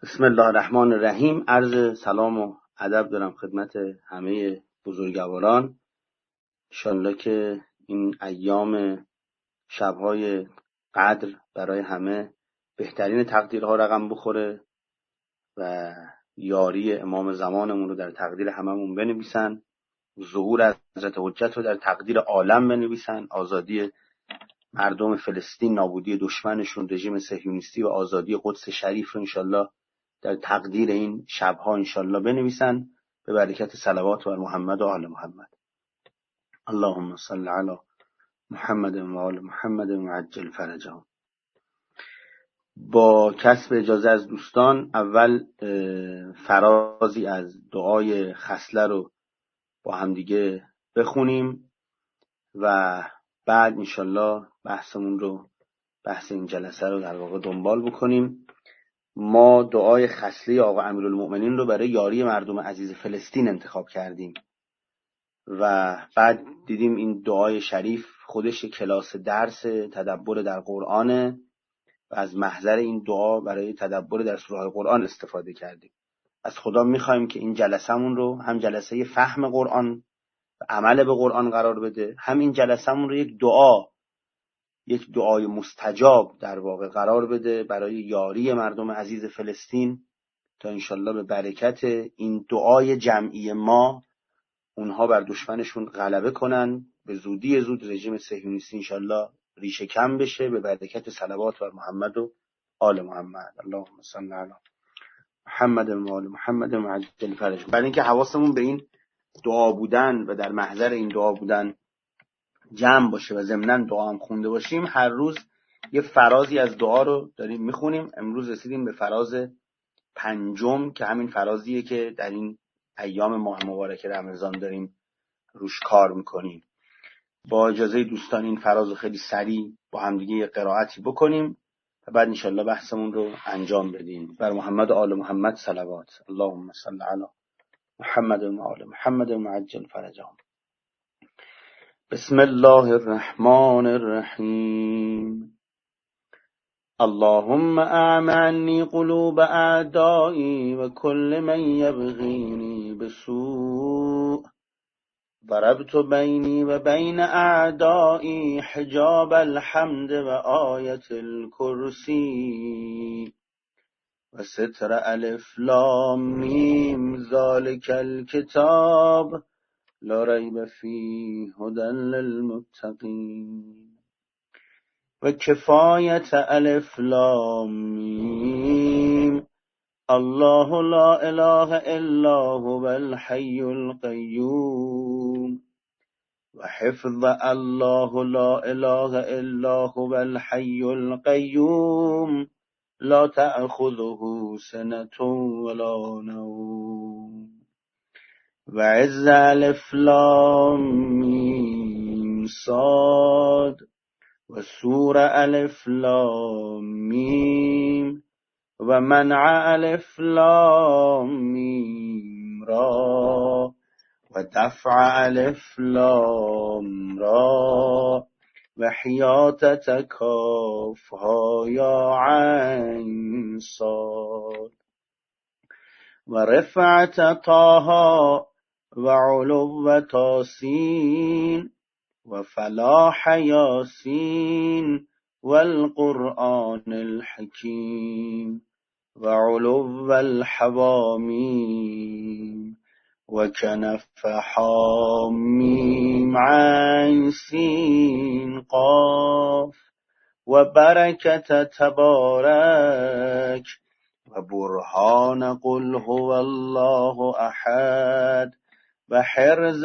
بسم الله الرحمن الرحیم. عرض سلام و ادب دارم خدمت همه بزرگواران. انشالله که این ایام شبهای قدر برای همه بهترین تقدیرها رقم بخوره و یاری امام زمانمون رو در تقدیر هممون بنویسن، ظهور حضرت حجت رو در تقدیر عالم بنویسن، آزادی مردم فلسطین، نابودی دشمنشون رژیم صهیونیستی و آزادی قدس شریف رو انشالله در تقدیر این شبها انشالله بنویسن به برکت صلوات بر محمد و آل محمد. اللهم صل علی محمد و آل محمد و عجل فرجهم. با کسب اجازه از دوستان اول فرازی از دعای خصله رو با همدیگه بخونیم و بعد انشالله بحث این جلسه رو در واقع دنبال بکنیم. ما دعای خصله آقا امیرالمؤمنین رو برای یاری مردم عزیز فلسطین انتخاب کردیم و بعد دیدیم این دعای شریف خودش کلاس درس تدبر در قرآنه و از محضر این دعا برای تدبر در سوره قرآن استفاده کردیم. از خدا میخوایم که این جلسمون رو هم جلسه فهم قرآن و عمل به قرآن قرار بده، هم این جلسمون رو یک دعای مستجاب در واقع قرار بده برای یاری مردم عزیز فلسطین تا انشالله به برکت این دعای جمعی ما اونها بر دشمنشون غلبه کنن، به زودی زود رژیم صهیونیستی انشالله ریشه کم بشه به برکت صلوات بر محمد و آل محمد. اللهم صل علی محمد و آل محمد و عجل فرجهم. برای اینکه حواسمون به این دعا بودن و در محضر این دعا بودن جمع باشه و ضمناً دعا هم خونده باشیم، هر روز یه فرازی از دعا رو داریم میخونیم. امروز رسیدیم به فراز 5 که همین فرازیه که در این ایام ماه مبارک رمضان داریم روش کار میکنیم. با اجازه دوستان این فراز رو خیلی سریع با همدیگه یه قرائتی بکنیم و بعد انشالله بحثمون رو انجام بدیم. بر محمد و آل محمد صلوات. اللهم صل علی محمد و آل محمد و عجل فرجهم. بسم الله الرحمن الرحیم. اللهم اعم عني قلوب اعدائي وكل من يبغيني بسوء. ضربت بيني وبين اعدائي حجاب الحمد وآية الكرسي وستر الف لام ميم ذلك الكتاب لا ريب فيه هدى للمتقين وكفاية الف لام ميم الله لا إله إلا هو الحي القيوم وحفظ الله لا إله إلا هو الحي القيوم لا تأخذه سنة ولا نوم وعز الف لام ميم صاد وسور الف لام ميم ومنع الف لام ميم را ودفع الف لام را وحياة كافها يا عين صاد ورفعة طه وعلو تاسين وفلاح ياسين والقرآن الحكيم وعلو الحواميم وكنف حاميم عين سين قاف وبركة تبارك وبرهان قل هو الله أحد وحرز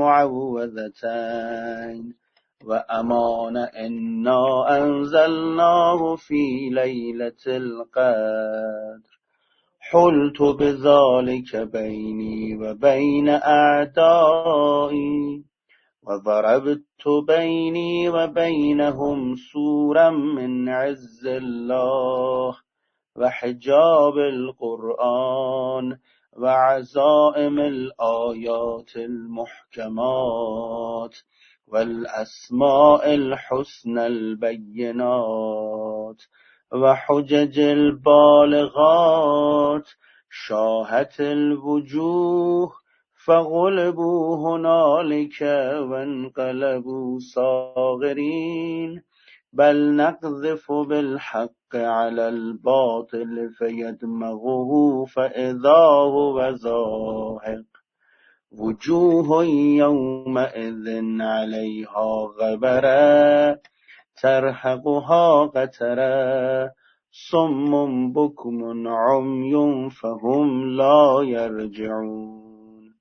المعوذتين وأمان إنا أنزلناه في ليلة القدر حلت بذلك بيني وبين أعدائي وضربت بيني وبينهم سورا من عز الله وحجاب القرآن وعزائم الآيات المحكمات والأسماء الحسنى البينات و حجج البالغات شاهت الوجوه فغلبوا هنالك وانقلبوا صاغرين بل نقذف بالحق على الباطل فيدمغه فإذا هو زاهق وجوه يومئذ عليها غبرة ترهقها قترة صم بكم عمي فهم لا يرجعون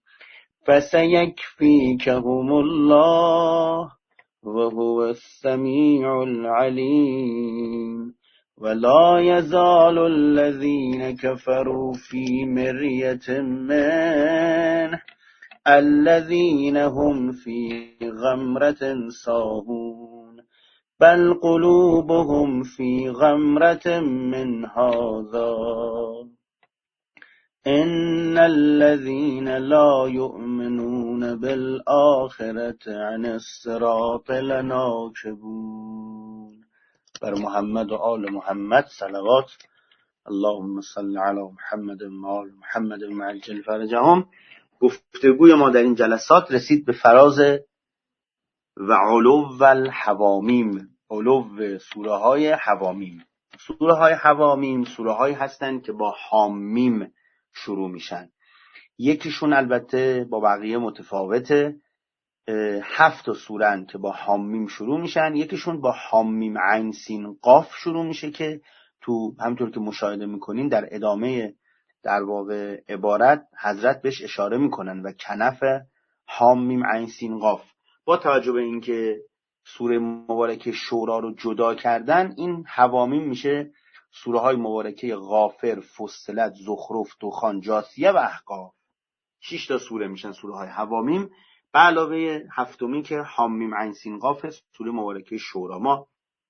فسيكفيكهم الله وهو السميع العليم ولا يزال الذين كفروا في مرية منه الذين هم في غمرة ساهون بل قلوبهم في غمرة من هذا إن الذين لا يؤمنون بالآخرة عن الصراط لناكبون. بر محمد و آل محمد صلوات. اللهم صل علی محمد و آل محمد و عجل فرجهم. گفتگوی ما در این جلسات رسید به فراز و علو و الحوامیم، علو سوره های حوامیم. سوره های حوامیم سوره هایی هستند که با حامیم شروع میشن. یکیشون البته با بقیه متفاوته، 7 سورن که با حامیم شروع میشن. یکیشون با حامیم عین سین قاف شروع میشه که تو همونطور که مشاهده میکنین در ادامه در واقع عبارت حضرت بهش اشاره میکنن و کنف حامیم عین سین قاف. با توجه به اینکه سوره مبارکه شورا رو جدا کردن، این حوامیم میشه سوره های مبارکه غافر، فصلت، زخرف، دخان، جاثیه و احقاف. 6 تا سوره میشن سوره های حوامیم، به علاوه 7می که حامیم عین سین قاف سوره مبارکه شورا. ما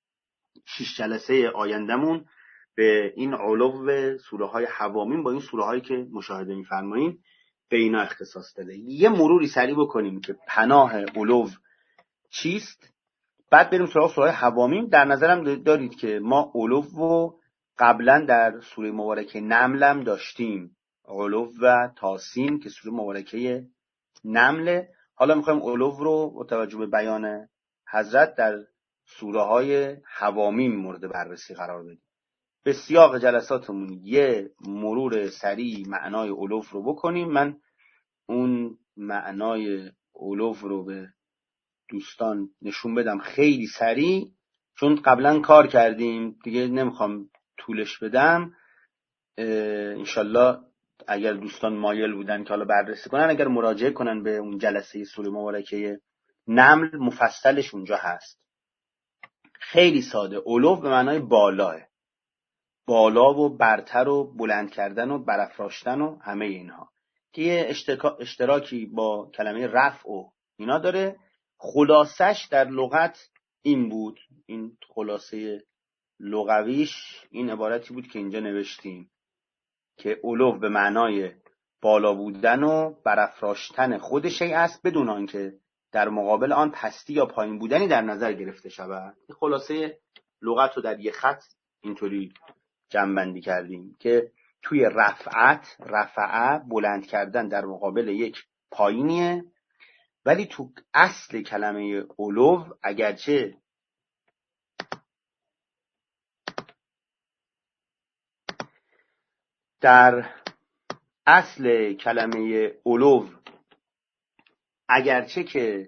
6 جلسه آیندمون به این علو سوره های حوامیم با این سوره هایی که مشاهده میفرمایین به اینا اختصاص داده. یه مروری سریع بکنیم که پناه علو چیست، بعد بریم سراغ سوره حوامیم. در نظرم دارید که ما علو رو قبلا در سوره مبارکه نمل هم داشتیم، علو و تاسین که سوره مبارکه نمله. حالا میخوایم علو رو با توجه به بیان حضرت در سوره های حوامیم مورد بررسی قرار بدیم. به سیاق جلساتمون یه مرور سریع معنای علو رو بکنیم. من اون معنای علو رو به دوستان نشون بدم خیلی سریع، چون قبلا کار کردیم دیگه، نمیخوام طولش بدم. انشالله اگر دوستان مایل بودن که حالا بررسی کنن، اگر مراجعه کنن به اون جلسه سوره مبارکه نمل، مفصلش اونجا هست. خیلی ساده، علو به معنای بالاه، بالا و برتر و بلند کردن و برافراشتن و همه اینها، که یه اشتراکی با کلمه رفع و اینا داره. خلاصش در لغت این بود، این خلاصه لغویش این عبارتی بود که اینجا نوشتیم که علو به معنای بالا بودن و برافراشتن خود شیء است بدون آنکه در مقابل آن پستی یا پایین بودنی در نظر گرفته شود. خلاصه لغت رو در یک خط اینطوری جمع‌بندی کردیم که توی رفعه بلند کردن در مقابل یک پایینیه، ولی تو اصل کلمه علو، اگرچه در اصل کلمه علو اگرچه که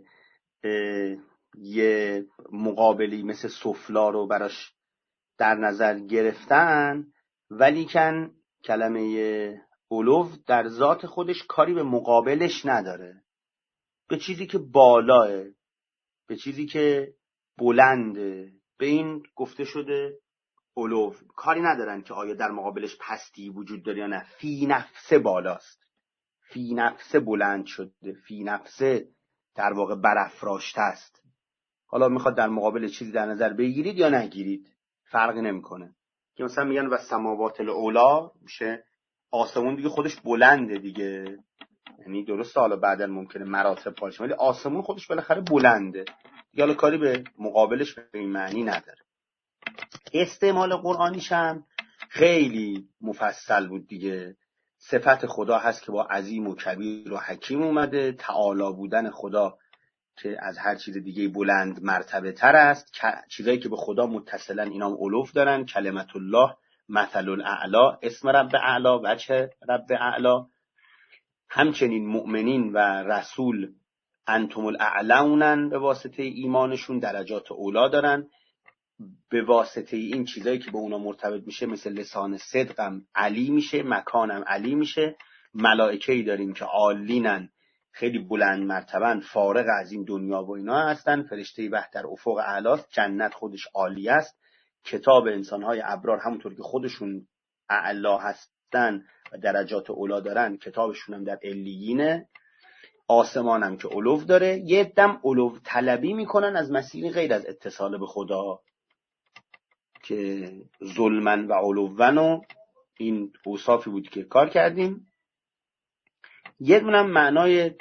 یه مقابلی مثل سفلا رو براش در نظر گرفتن، ولیکن کلمه علو در ذات خودش کاری به مقابلش نداره. به چیزی که بالاه، به چیزی که بلنده، به این گفته شده علو. کاری ندارن که آیا در مقابلش پستی وجود داره یا نه. فی نفسه بالاست، فی نفسه بلند شده، فی نفسه در واقع برافراشته است. حالا میخواد در مقابل چیزی در نظر بگیرید یا نگیرید فرقی نمیکنه. که مثلا میگن و سماوات العلا میشه آسمون دیگه خودش بلنده دیگه، یعنی درسته حالا بعداً ممکنه مراتب پالش، ولی آسمون خودش بالاخره بلنده دیگه، حالا کاری به مقابلش به این معنی نداره. استعمال قرآنیش هم خیلی مفصل بود دیگه. صفت خدا هست که با عظیم و کبیر و حکیم اومده، تعالی بودن خدا که از هر چیز دیگه بلند مرتبه تر است، چیزایی که به خدا متصلن اینا هم الوف دارن، کلمت الله، مثل الاعلا، اسم رب اعلا، وجه رب اعلا. همچنین مؤمنین و رسول انتم الاعلونن، به واسطه ایمانشون درجات اولا دارن، به واسطه این چیزایی که به اونا مرتبط میشه مثل لسان صدقم علی میشه، مکانم علی میشه. ملائکه‌ای داریم که عالینن، خیلی بلند مرتبن، فارغ از این دنیا و اینا هستن. فرشته وحی در افق اعلاست، جنت خودش عالی است. کتاب انسانهای ابرار همونطور که خودشون اعلا هستن و درجات اولا دارن، کتابشون هم در علیینه. آسمان هم که علو داره. یه دم علو طلبی میکنن از مسیر غیر از اتصال به خدا که ظلمن و علوون، و این اوصافی بود که کار کردیم. یه دونم معنای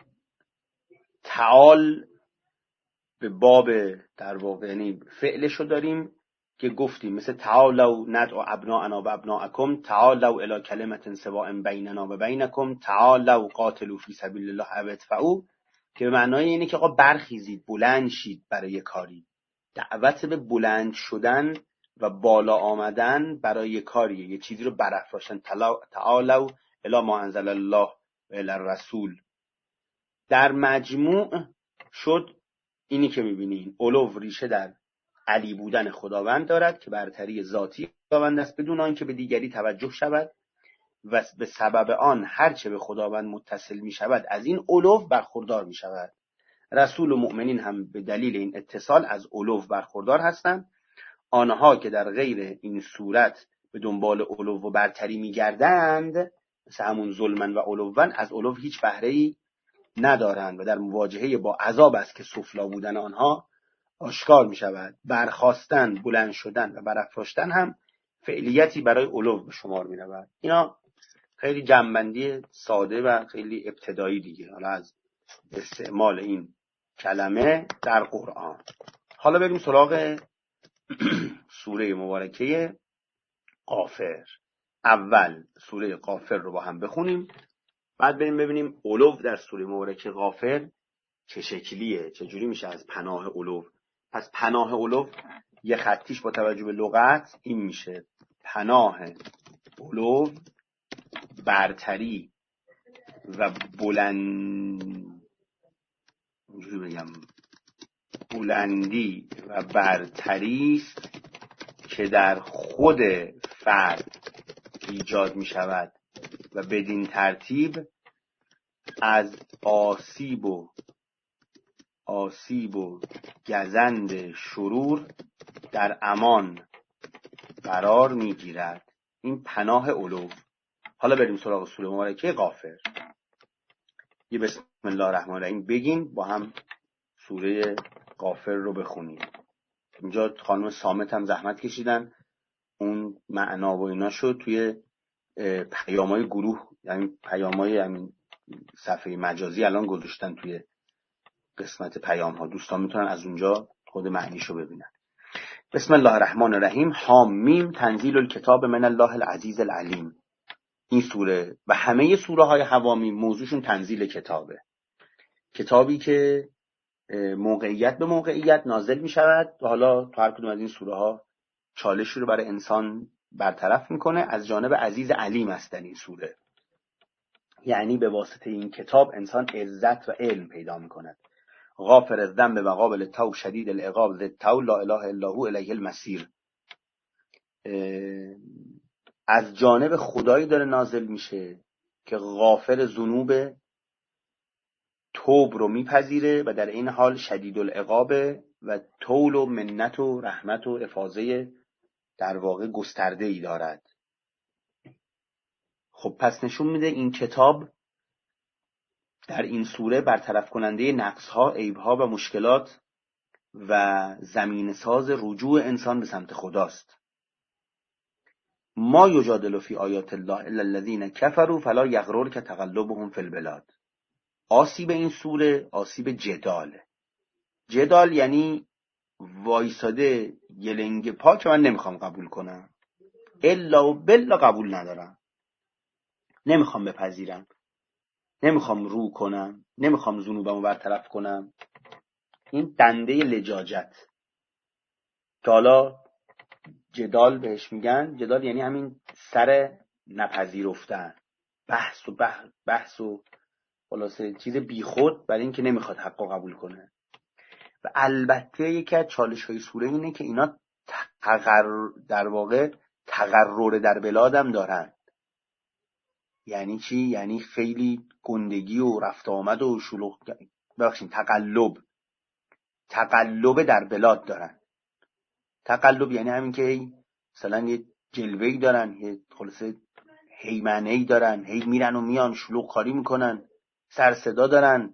تعال به باب در واقع یعنی فعلشو داریم که گفتیم، مثل تعالوا ندعو ابناءنا و ابناءکم، تعالوا الی کلمة سواء بیننا و بینکم، تعالوا قاتلوا فی سبیل الله او ادفعوا، که به معنای اینه که آقا برخیزید، بلند شید برای کاری. دعوت به بلند شدن و بالا آمدن برای کاریه، یه چیزی رو برافراشتن. تعالوا الی ما انزل الله و الی الرسول. در مجموع شد اینی که میبینین، علو ریشه در علی بودن خداوند دارد که برتری ذاتی خداوند است بدون آنکه به دیگری توجه شود، و به سبب آن هرچه به خداوند متصل می شود از این علو برخوردار می شود. رسول و مؤمنین هم به دلیل این اتصال از علو برخوردار هستند. آنها که در غیر این صورت به دنبال علو و برتری می گردند، مثل همون ظلمن و علوون، از علو هیچ بهره‌ای ندارند و در مواجهه با عذاب است که سفلا بودن آنها آشکار می شود. برخاستن، بلند شدن و برافراشتن هم فعلیتی برای علو به شمار می رود. اینا خیلی جنبندی ساده و خیلی ابتدایی دیگه حالا از استعمال این کلمه در قرآن. حالا بریم سراغ سوره مبارکه غافر. اول سوره غافر رو با هم بخونیم، بعد بریم ببینیم علو در سوره مبارکه غافر چه شکلیه، چجوری میشه از پناه علو. پس پناه علو یه خطیش با توجه به لغت این میشه: پناه علو، برتری و بلندی و برتری است که در خود فرد ایجاد می شود و بدین ترتیب از آسیب و گزند شرور در امان قرار می گیرد. این پناه علو. حالا بریم سراغ سوره مبارکه غافر. یه بسم الله الرحمن الرحیم بگیم با هم سوره غافر رو بخونیم. اینجا خانم صامت هم زحمت کشیدن اون معنا و اینا شد توی پیام‌های گروه، یعنی پیام‌های همین صفحه مجازی الان گذاشتن توی قسمت پیام‌ها، دوستان میتونن از اونجا خود معنیشو ببینن. بسم الله الرحمن الرحیم. حامیم تنزیل الکتاب من الله العزیز العلیم. این سوره و همه سوره های حوامیم موضوعشون تنزیل کتابه، کتابی که موقعیت به موقعیت نازل می شود و حالا تو هر کدوم از این سوره ها چالشی رو برای انسان برطرف میکنه. از جانب عزیز علیم است این سوره، یعنی به واسطه این کتاب انسان عزت و علم پیدا میکند. غافر الذنب و قابل التوب شدید العقاب ذی الطول لا اله الا هو الیه المصیر. از جانب خدایی داره نازل میشه که غافر ذنوب، توب رو میپذیره و در این حال شدید العقاب و طول و منت و رحمت و افاضه در واقع گسترده ای دارد. خب پس نشون میده این کتاب در این سوره برطرف کننده نقص‌ها، عیب‌ها و مشکلات و زمین ساز رجوع انسان به سمت خداست. ما یجادل فی آیات الله الا الذین کفروا فلا یغررک تقلبهم فی البلاد. آسیب این سوره آسیب جدال یعنی وایساده یه لنگ پا که من نمیخوام قبول کنم، الا و بلا قبول ندارم، نمیخوام بپذیرم، نمیخوام رو کنم، نمیخوام ذنوبمو برطرف کنم. این دنده لجاجت که حالا جدال بهش میگن. جدال یعنی همین سر نپذیرفتن، بحث و خلاصه چیز بیخود برای این که نمیخواد حق قبول کنه. و البته یکی از چالش‌های سوره اینه که اینا در واقع تقرر در بلادم دارن. یعنی چی؟ یعنی خیلی گندگی و رفت آمد و شلوغ، تقلب در بلاد دارن. تقلب یعنی همین که مثلا یه جلوه‌ای دارن، یه خلاصه هیمنه‌ای دارن، هی میرن و میان، شلوغ کاری میکنن، سر صدا دارن.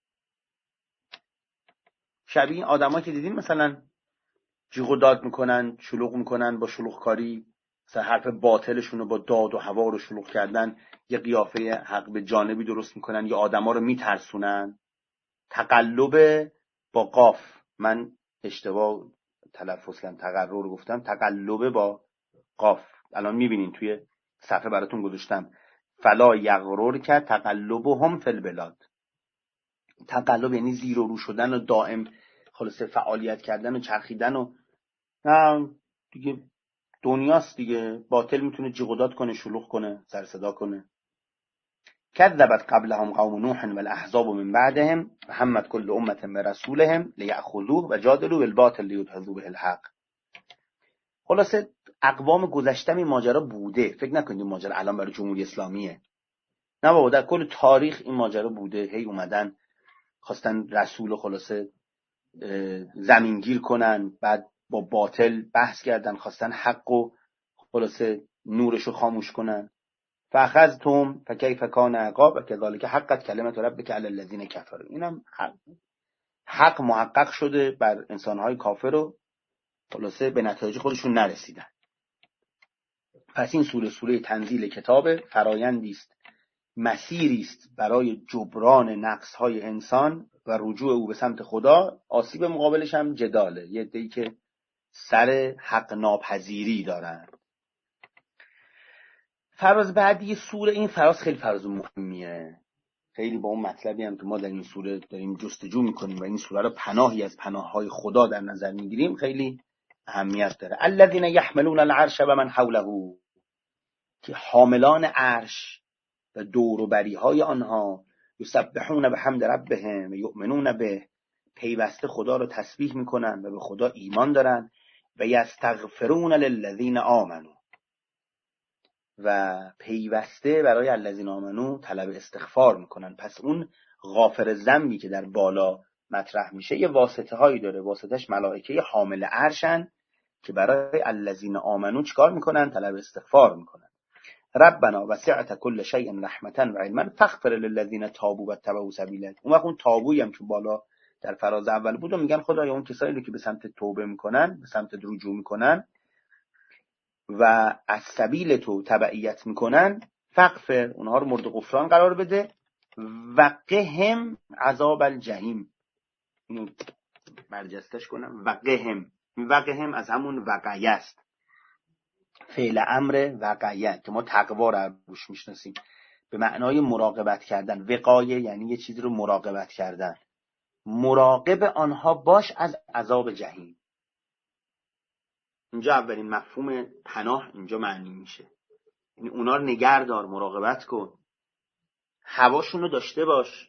شبیه این آدم‌ها که دیدین مثلا جیغ و داد میکنن، شلوغ میکنن با شلوغ کاری، مثلا حرف باطلشون رو با داد و هوا رو شلوغ کردن یه قیافه حق به جانبی درست میکنن، یا آدما رو میترسونن. تقلب با قاف، من اشتباه تلفظ کردم، تقرر رو گفتم، تقلب با قاف. الان میبینین توی صفحه براتون گذاشتم، فلا یغرر که تقلبهم فی البلاد. تقلب یعنی زیر و رو شدن و دائم خلاصه فعالیت کردن و چرخیدن و نه دیگه، دنیاست دیگه، باطل میتونه جیغ و داد کنه، شلوغ کنه، سر صدا کنه. كذبت قبلهم قوم نوح والاحزاب من بعدهم همت كل امه برسولهم ليأخذوه وجادلوا بالباطل ليدحضوا به الحق. خلاصه اقوام گذشته این ماجرا بوده، فکر نکنید این ماجرا الان برای جمهوری اسلامیه، نه بابا، در کل تاریخ این ماجرا بوده. هی اومدن خواستن رسول خلاصه زمینگیر کنن، بعد با باطل بحث کردن، خواستن حق و خلاصه نورشو خاموش کنن. فاخذتهم فكيف كان عقاب وكذلك حقت كلمه ربك على الذين كفروا. اینم حق محقق شده بر انسانهای کافر و خلاصه به نتایج خودشون نرسیدن. پس این سوره تنزیل کتاب، فرایندی است، مسیری است برای جبران نقص‌های انسان و رجوع او به سمت خدا. آسیب مقابلش هم جداله، یه عده‌ای که سر حق ناپذیری دارن. فراز بعدی سوره، این فراز خیلی فراز مهمیه، خیلی با اون مطلبی هم که ما در این سوره داریم جستجو میکنیم و این سوره رو پناهی از پناههای خدا در نظر میگیریم، خیلی اهمیت داره. الذین یحملون العرش و من حوله، که حاملان عرش و دور و بریهای آنها، یسبحون بحمد ربهم و یؤمنون به، پیوسته خدا رو تسبیح میکنن و به خدا ایمان دارن، و یستغفرون للذین آمنوا، و پیوسته برای الذین آمنو طلب استغفار میکنن. پس اون غافر الذنبی که در بالا مطرح میشه یه واسطه هایی داره، واسطش ملائکه حامل عرشن که برای الذین آمنو چیکار میکنن؟ طلب استغفار میکنن. ربنا وسعت كل شيء رحمة و علما فاغفر للذین تابوا واتبعوا سبیلک. اون وقت اون تابویی هم که بالا در فراز اول بود و میگن خدایا اون کسایی رو که به سمت توبه میکنن، به سمت رجوع میکنن و از سبیل تو تبعیت میکنن، فغفر، اونها رو مورد غفران قرار بده، و قهم عذاب الجحیم. اینو برجستش کنم، و قهم از همون وقیه است، فعل امر وقیه که ما تقوا رو روش میشناسیم، به معنای مراقبت کردن. وقایه یعنی یه چیزی رو مراقبت کردن، مراقب آنها باش از عذاب جهنم. اینجا اولین مفهوم پناه اینجا معنی میشه، یعنی اونا رو نگهدار، مراقبت کن، هواشون رو داشته باش،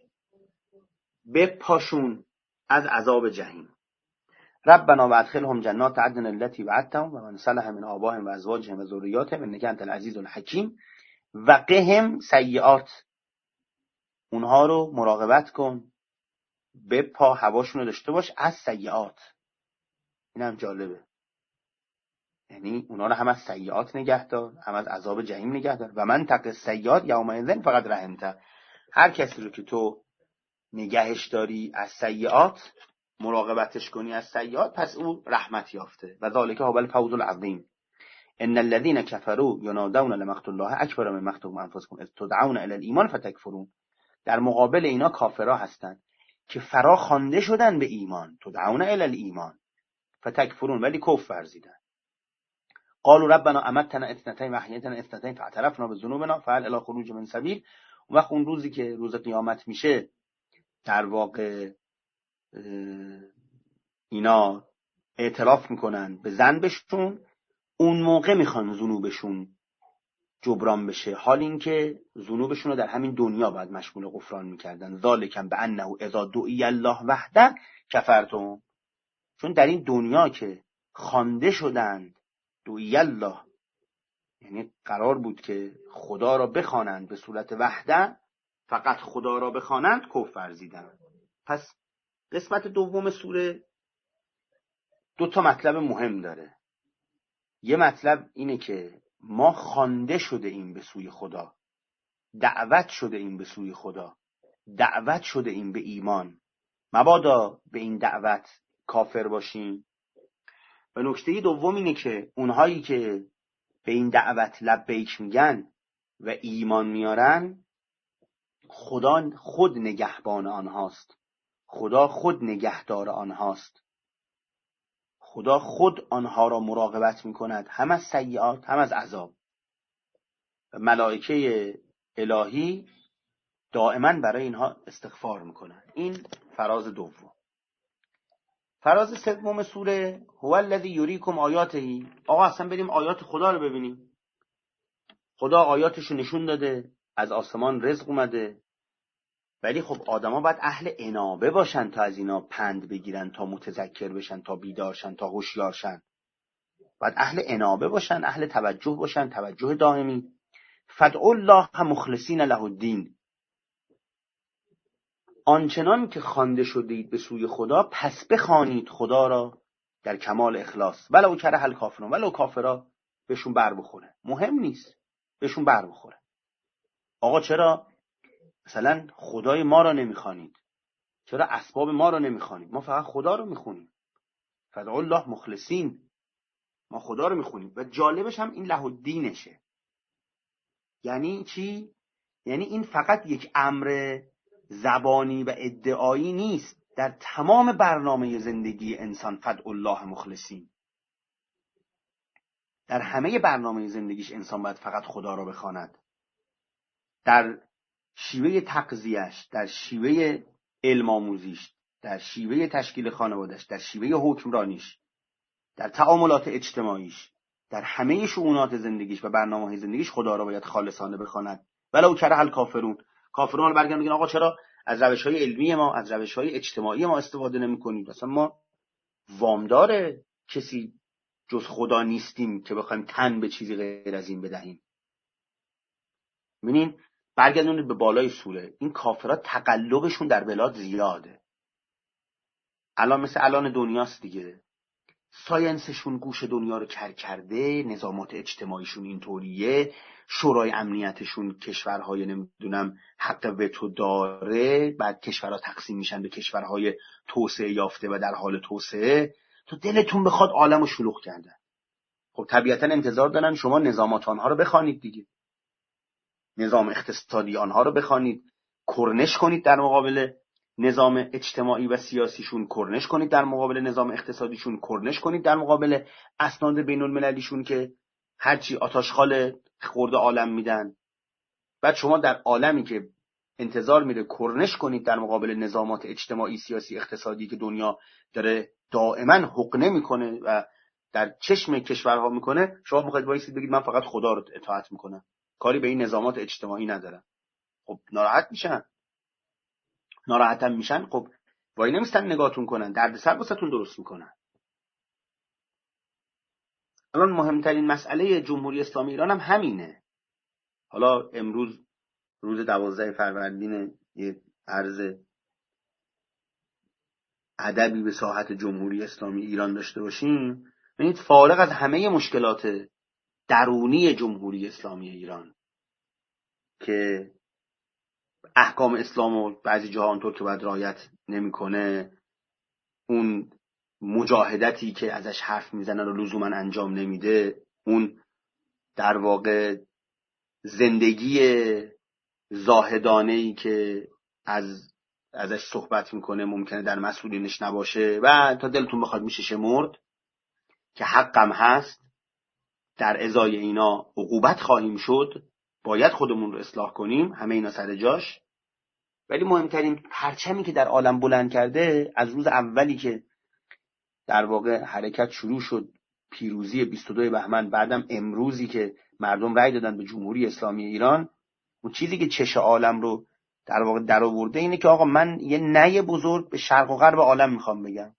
بپاشون از عذاب جهنم. ربنا وادخلهم جنات عدن التي وعدتهم ومن صلح من آبائهم وازواجهم وذرياتهم انك انت العزیز الحکیم. و قهم سیئات، اونها رو مراقبت کن، بپا، هواشون رو داشته باش از سیئات. این هم جالبه، یعنی اونا رو هم از سیئات نگهدار، هم از عذاب جهنم نگهدار. و من تق السیئات یومئذ فقد رحمته، هر کسی رو که تو نگهش داری از سیئات، مراقبتش کنی از سیئات، پس او رحمت یافته. و ذالک هو الفوز العظیم. ان الذين كفروا ينادون لمقت الله اکبر من مقتكم انفسكم اذ تدعون الى الايمان فتكفرون. در مقابل اینا کافرها هستند که فرا خوانده شدن به ایمان، تدعون الى الايمان، فتکفرون، ولی کفر ورزیدن. قالوا ربنا امتنا اثنتین و احییتنا اثنتین فاعترفنا بذنوبنا فهل الی خروج من سبیل. اون وقت اون روزی که روز قیامت میشه در واقع اینا اعتراف میکنن به ذنبشون، اون موقع میخوان ذنوبشون جبران بشه، حال این که ذنوبشون رو در همین دنیا باید مشمول غفران میکردن. ذالکم بانه اذا دعی الله وحده کفرتم، چون در این دنیا که خوانده شدند دعی الله، یعنی قرار بود که خدا را بخوانند به صورت وحده، فقط خدا را بخوانند، کفر ورزیدند. پس قسمت دوم سوره دو تا مطلب مهم داره. یه مطلب اینه که ما خوانده شده ایم به سوی خدا، دعوت شده ایم به سوی خدا، دعوت شده ایم به ایمان، مبادا به این دعوت کافر باشیم. و نکته دوم اینه که اونهایی که به این دعوت لبیک میگن و ایمان میارن، خدا خود نگهبان آنهاست، خدا خود نگهدار آنهاست، خدا خود آنها را مراقبت میکند، هم از سیئات هم از عذاب. ملائکه الهی دائما برای اینها استغفار میکنند. این فراز دوم. فراز سوم سوره هو الذی یریکم آیاته. آقا اصلا بریم آیات خدا رو ببینیم. خدا آیاتشو نشون داده، از آسمان رزق اومده، ولی خب آدما باید اهل انابه باشن تا از اینا پند بگیرن، تا متذکر بشن، تا بیدارشن، تا هوشیارشن. باید اهل انابه باشن، اهل توجه باشن، توجه دائمی. فدعوا الله مخلصین له الدین. آنچنان که خوانده شدید به سوی خدا، پس بخوانید خدا را در کمال اخلاص. ولو کره الکافرون، ولو کافرا بهشون بر بخوره، مهم نیست، بهشون بر بخوره. آقا چرا مثلا خدای ما را نمیخوانید؟ چرا اسباب ما را نمیخوانید؟ ما فقط خدا رو میخونیم. فدعوا الله مخلصین، ما خدا رو میخونیم. و جالبش هم این له الدینشه. یعنی چی؟ یعنی این فقط یک امر زبانی و ادعایی نیست، در تمام برنامه زندگی انسان فدعوا الله مخلصین. در همه برنامه زندگیش انسان باید فقط خدا را بخواند. در شیوه تغذیه‌اش، در شیوه علم آموزیش، در شیوه تشکیل خانواده‌اش، در شیوه حکمرانیش، در تعاملات اجتماعیش، در همه شؤونات زندگیش و برنامه‌های زندگیش خدا را باید خالصانه بخواند. ولو کره الکافرون. کافرون برگردن میگن آقا چرا از روش‌های علمی ما، از روش‌های اجتماعی ما استفاده نمی‌کنید؟ اصلا ما وامدار کسی جز خدا نیستیم که بخوایم تن به چیزی غیر از این بدهیم. ببینین برگردونید به بالای سوره، این کافرها تقلبشون در بلاد زیاده. الان مثل الان دنیاست دیگه، ساینسشون گوش دنیا رو کر کرده، نظامات اجتماعیشون اینطوریه، شورای امنیتشون کشورهای نمیدونم حق وتو داره، بعد کشورها تقسیم میشن به کشورهای توسعه یافته و در حال توسعه، تو دلتون بخواد عالمو شلوغ کردن. خب طبیعتا انتظار دارن شما نظامات آنها رو بخوانید دیگه، نظام اقتصادی آنها رو بخوانید، کرنش کنید در مقابل نظام اجتماعی و سیاسیشون، کرنش کنید در مقابل نظام اقتصادیشون، کرنش کنید در مقابل اسناد بین المللیشون که هرچی آتشخال خورده عالم میدن. بعد شما در عالمی که انتظار میره کرنش کنید در مقابل نظامات اجتماعی، سیاسی، اقتصادی که دنیا داره دائما حقنه میکنه و در چشم کشورها میکنه، شما میخواید وایسید بگید من فقط خدا رو اطاعت میکنم، کاری به این نظامات اجتماعی ندارم. خب ناراحت میشن، ناراحتم میشن، خب وای نمیستن نگاهتون کنن، دردسر واسهتون درست میکنن. الان مهمترین مسئله جمهوری اسلامی ایران هم همینه. حالا امروز روز 12 فروردین، یه عرض ادبی به ساحت جمهوری اسلامی ایران داشته باشیم. ببینید فارغ از همه مشکلات درونی جمهوری اسلامی ایران که احکام اسلامو بعضی جاها اونطور که باید رعایت نمیکنه، اون مجاهدتی که ازش حرف میزنن رو لزوما انجام نمیده، اون در واقع زندگی زاهدانه‌ای که ازش صحبت میکنه ممکنه در مسئولینش نباشه و تا دلتون بخواد میشه شمرد. که حقم هست، در ازای اینا عقوبت خواهیم شد، باید خودمون رو اصلاح کنیم، همه اینا سر جاش. ولی مهمترین پرچمی که در عالم بلند کرده از روز اولی که در واقع حرکت شروع شد، پیروزی 22 بهمن، بعدم امروزی که مردم رأی دادن به جمهوری اسلامی ایران، اون چیزی که چش عالم رو در واقع درآورده اینه که آقا من یه نه بزرگ به شرق و غرب عالم میخوام بگم.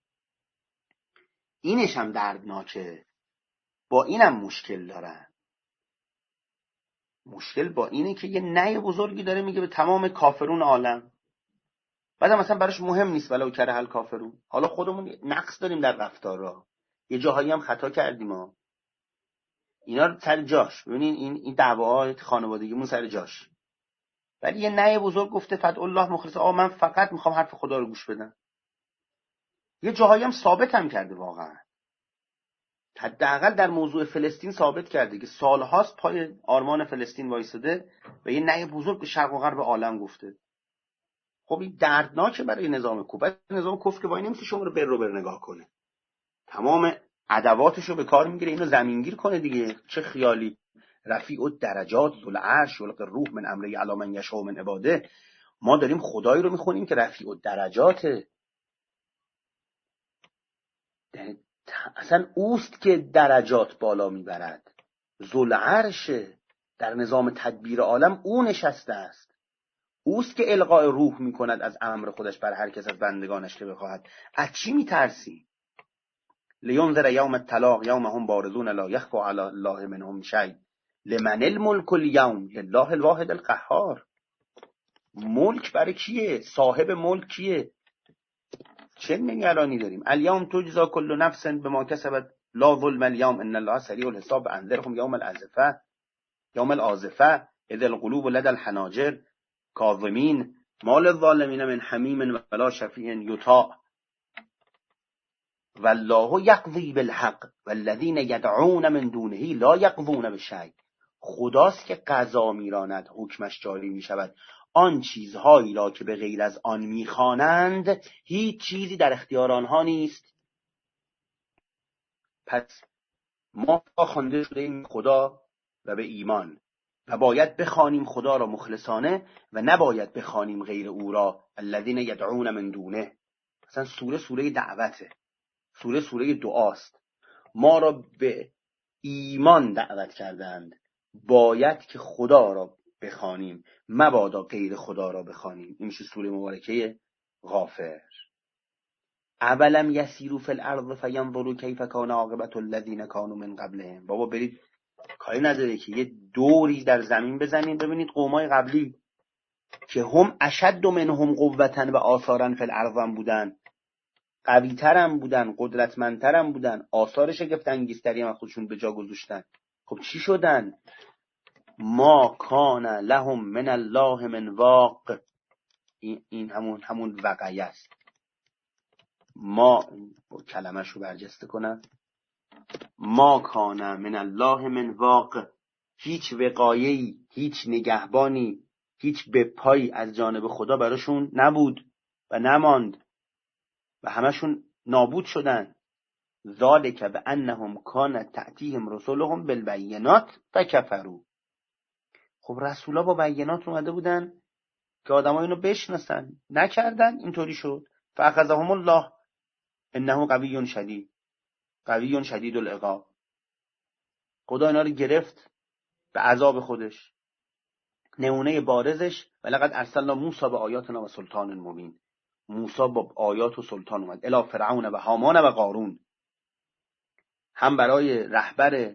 اینش هم دردناکه، با اینم مشکل دارن. مشکل با اینه که یه نه بزرگی داره میگه به تمام کافرون عالم، بعدم مثلا براش مهم نیست ولو کره هل کافرون. حالا خودمون نقص داریم در رفتارا، یه جاهایی هم خطا کردیم ها، اینا رو سر جاش ببینین، این دعواهای خانوادگیمون سر جاش، ولی یه نه بزرگ گفته فدع الله مخلص، من فقط میخوام حرف خدا رو گوش بدم. یه جاهایی هم ثابت هم کرده، واقعا حداقل در موضوع فلسطین ثابت کرده که سالهاست پای آرمان فلسطین وایساده و یه نه بزرگ به شرق و غرب عالم گفته. خب این دردناکه برای نظام کفر. نظام کفر که وای نمیشه شما رو بر نگاه کنه، تمام ادواتشو به کار میگیره اینو زمینگیر کنه دیگه. چه خیالی، رفیع الدرجات ذو العرش یلقی الروح من امره علی من یشاء من عباده. ما داریم خدایی رو میخونیم که رفیع الدرجاته، اصلا اوست که درجات بالا میبرد، ذو العرش، در نظام تدبیر عالم او نشسته است، اوست که القاء روح میکند از امر خودش بر هر کس از بندگانش که بخواهد. از چی میترسی؟ لینذر یوم الطلاق یوم هم بارزون لا یخفی علی الله منهم شیء لمن الملک اليوم لله الواحد القهار. ملک برای کیه؟ صاحب ملک کیه؟ چه نگرانی داریم؟ الیوم تجزا کل نفس بما کسبت لا ظلم اليوم ان الله سریع الحساب انذرهم یوم الازفه اذ القلوب لدى الحناجر کاظمین ما للظالمین من حمیم ولا شفیع یطاع والله یقضی بالحق والذین یدعون من دونه لا یقضون بشیء. خداست که قضا میراند، حکمش جاری میشود. آن چیزهایی را که به غیر از آن میخوانند هیچ چیزی در اختیار آنها نیست. پس ما خوانده شده ایم خدا و به ایمان و باید بخوانیم خدا را مخلصانه و نباید بخوانیم غیر او را الذین یدعون من دونه. مثلا سوره دعوته، سوره دعاست. ما را به ایمان دعوت کردند، باید که خدا را بخوانیم، مبادا غیر خدا را بخوانیم. این میشه سوره مبارکه غافر. اولم یسیروا فی الارض فینظروا کیف کان عاقبة الذین کانوا من قبلهم. بابا برید، کاری نداره که یه دوری در زمین بزنید ببینید قومای قبلی که هم اشد منهم قوة و آثارا فی الارض هم بودن، قوی ترم بودن، قدرتمندترم بودن، آثار شگفت انگیزتری هم خودشون به جا گذاشتن. خب چی شدن؟ ما کان لهم من الله من واق. این همون وقایع است. ما کلمه شو برجسته کنم، ما کان من الله من واق، هیچ وقایه‌ای، هیچ نگهبانی، هیچ بپایی از جانب خدا براشون نبود و نماند و همشون نابود شدن. ذالک بانهم کانت تأتیهم رسلهم بالبینات فکفروا. خب رسولا با بینات اومده بودن که آدم‌ها اینو بشناسن، نکردن، اینطوری شد. فاخذهم الله انه قوی شدید العقاب. خدا اینا رو گرفت به عذاب خودش. نمونه بارزش ولقد ارسلنا موسی به آیاتنا و سلطان مبین. موسی با آیات و سلطان اومد الی فرعون و هامان و قارون، هم برای رهبر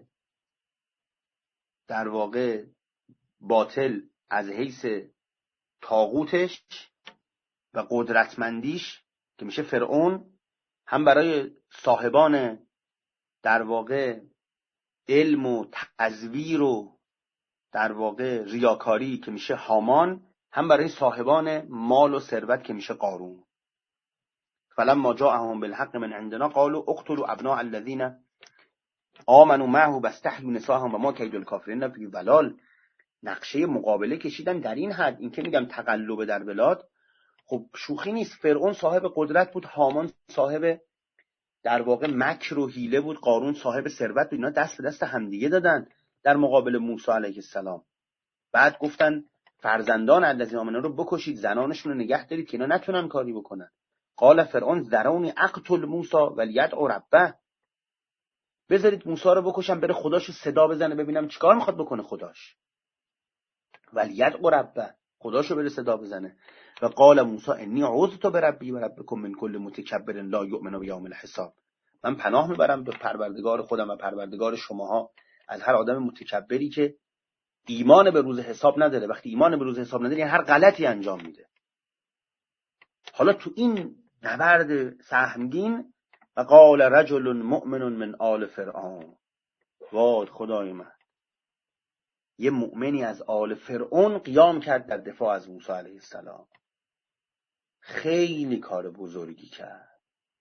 در واقع باطل از حیث طاغوتش و قدرتمندیش که میشه فرعون، هم برای صاحبان در واقع علم و تزویر و در واقع ریاکاری که میشه هامان، هم برای صاحبان مال و ثروت که میشه قارون. فلما جاءهم بالحق من عندنا قالوا اقتلوا ابناء الذين آمنوا معه واستحيوا نساءهم وما كيد الكافرين في ضلال. نقشه مقابله کشیدن در این حد. این که میگم تقلب در بلاد، خب شوخی نیست. فرعون صاحب قدرت بود، هامان صاحب در واقع مکر و حیله بود. قارون صاحب ثروت بود، اینا دست به دست همدیگه دادن در مقابل موسی علیه السلام. بعد گفتن فرزندان الذین آمنوا رو بکشید، زنانشون رو نگه دارید که اینا نتونن کاری بکنن. قال فرعون ذرونی اقتل موسی ولیدع ربه، بذارید موسی رو بکشم بره خداشو صدا بزنه ببینم چیکار میخواد بکنه خداش. ولیدع ربه، خداشو بره صدا بزنه. و قال موسی انی عوذت بربی و ربکم من کل متکبر لا یؤمن بیوم الحساب، من پناه میبرم به پروردگار خودم و پروردگار شماها از هر آدم متکبری که ایمان به روز حساب نداره. وقتی ایمان به روز حساب نداره یعنی هر غلطی انجام میده. حالا تو این نبرد سهمگین و قال رجل مؤمن من آل فرعون، وای خدای من، یه مؤمنی از آل فرعون قیام کرد در دفاع از موسی علیه السلام. خیلی کار بزرگی کرد.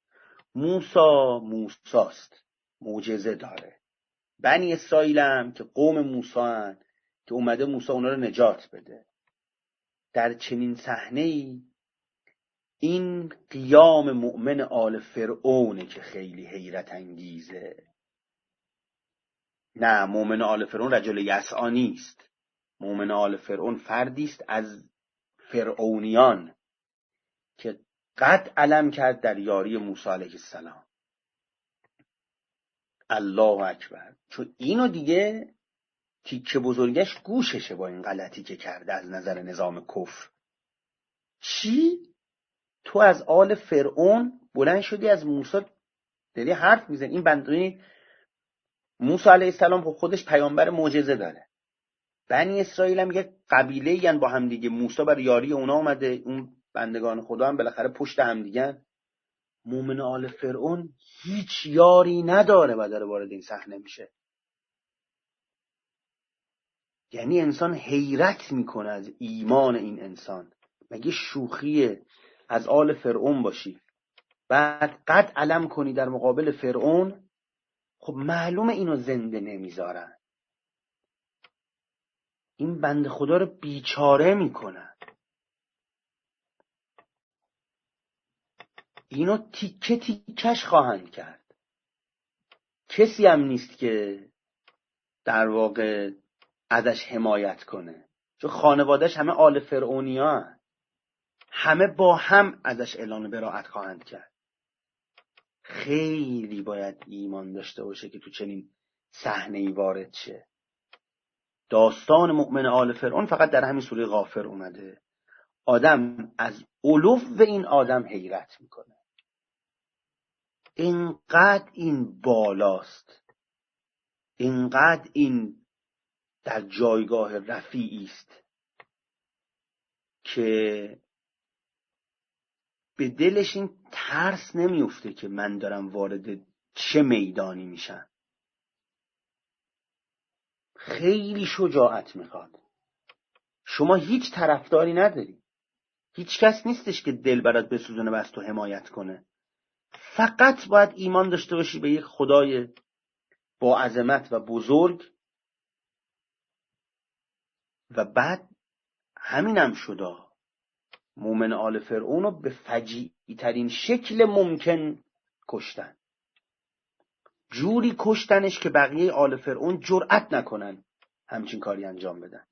موساست، معجزه داره. بنی اسرائیل هم که قوم موسی هن که اومده موسی اونا رو نجات بده. در چنین صحنه‌ای این قیام مؤمن آل فرعونه که خیلی حیرت انگیزه. نه، مؤمن آل فرعون رجل یسعی نیست. مؤمن آل فرعون فردی است از فرعونیان که قد علم کرد در یاری موسی علیه السلام. الله اکبر. چون اینو دیگه تیکه بزرگش گوششه با این غلطی که کرده از نظر نظام کفر. چی؟ تو از آل فرعون بلند شدی از موسی داری حرف میزنی؟ این بندونی موسی علیه السلام خودش پیامبر معجزه داره. بنی اسرائیل هم یه قبیله ین با هم دیگه، موسی برای یاری اونا اومده، اون بندگان خدا هم بالاخره پشت هم دیگه. مومن آل فرعون هیچ یاری نداره و داره وارد این صحنه میشه. یعنی انسان حیرت میکنه از ایمان این انسان. مگه شوخیه از آل فرعون باشی بعد قد علم کنی در مقابل فرعون؟ خب معلومه اینو زنده نمیذارن، این بنده خدا رو بیچاره میکنن، اینو تیکه تیکش خواهند کرد. کسی هم نیست که در واقع ازش حمایت کنه، چون خانوادهش همه آل فرعونیا هن. همه با هم ازش اعلان براءت خواهند کرد. خیلی باید ایمان داشته باشه که تو چنین صحنه‌ای وارد شه. داستان مؤمن آل فرعون فقط در همین سوره غافر اومده. آدم از علو این آدم حیرت میکنه. اینقدر این بالاست، اینقدر این در جایگاه رفیعی است که به دلش این ترس نمیفته که من دارم وارد چه میدانی میشم. خیلی شجاعت میخواد. شما هیچ طرفداری نداری، هیچ کس نیستش که دل برات بسوزونه و از تو حمایت کنه. فقط باید ایمان داشته باشی به یک خدای با عظمت و بزرگ و بعد همینم شده. مومن آل فرعون رو به فجیعی ترین شکل ممکن کشتن. جوری کشتنش که بقیه آل فرعون جرأت نکنن همچین کاری انجام بدن.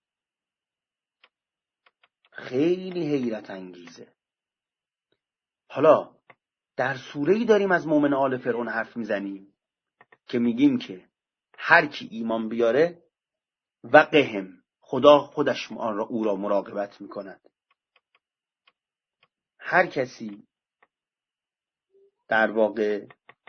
خیلی حیرت انگیزه. حالا در سوره‌ای داریم از مومن آل فرعون حرف میزنیم که میگیم که هر کی ایمان بیاره وقهم، خدا خودش او را مراقبت میکند. هر کسی در واقع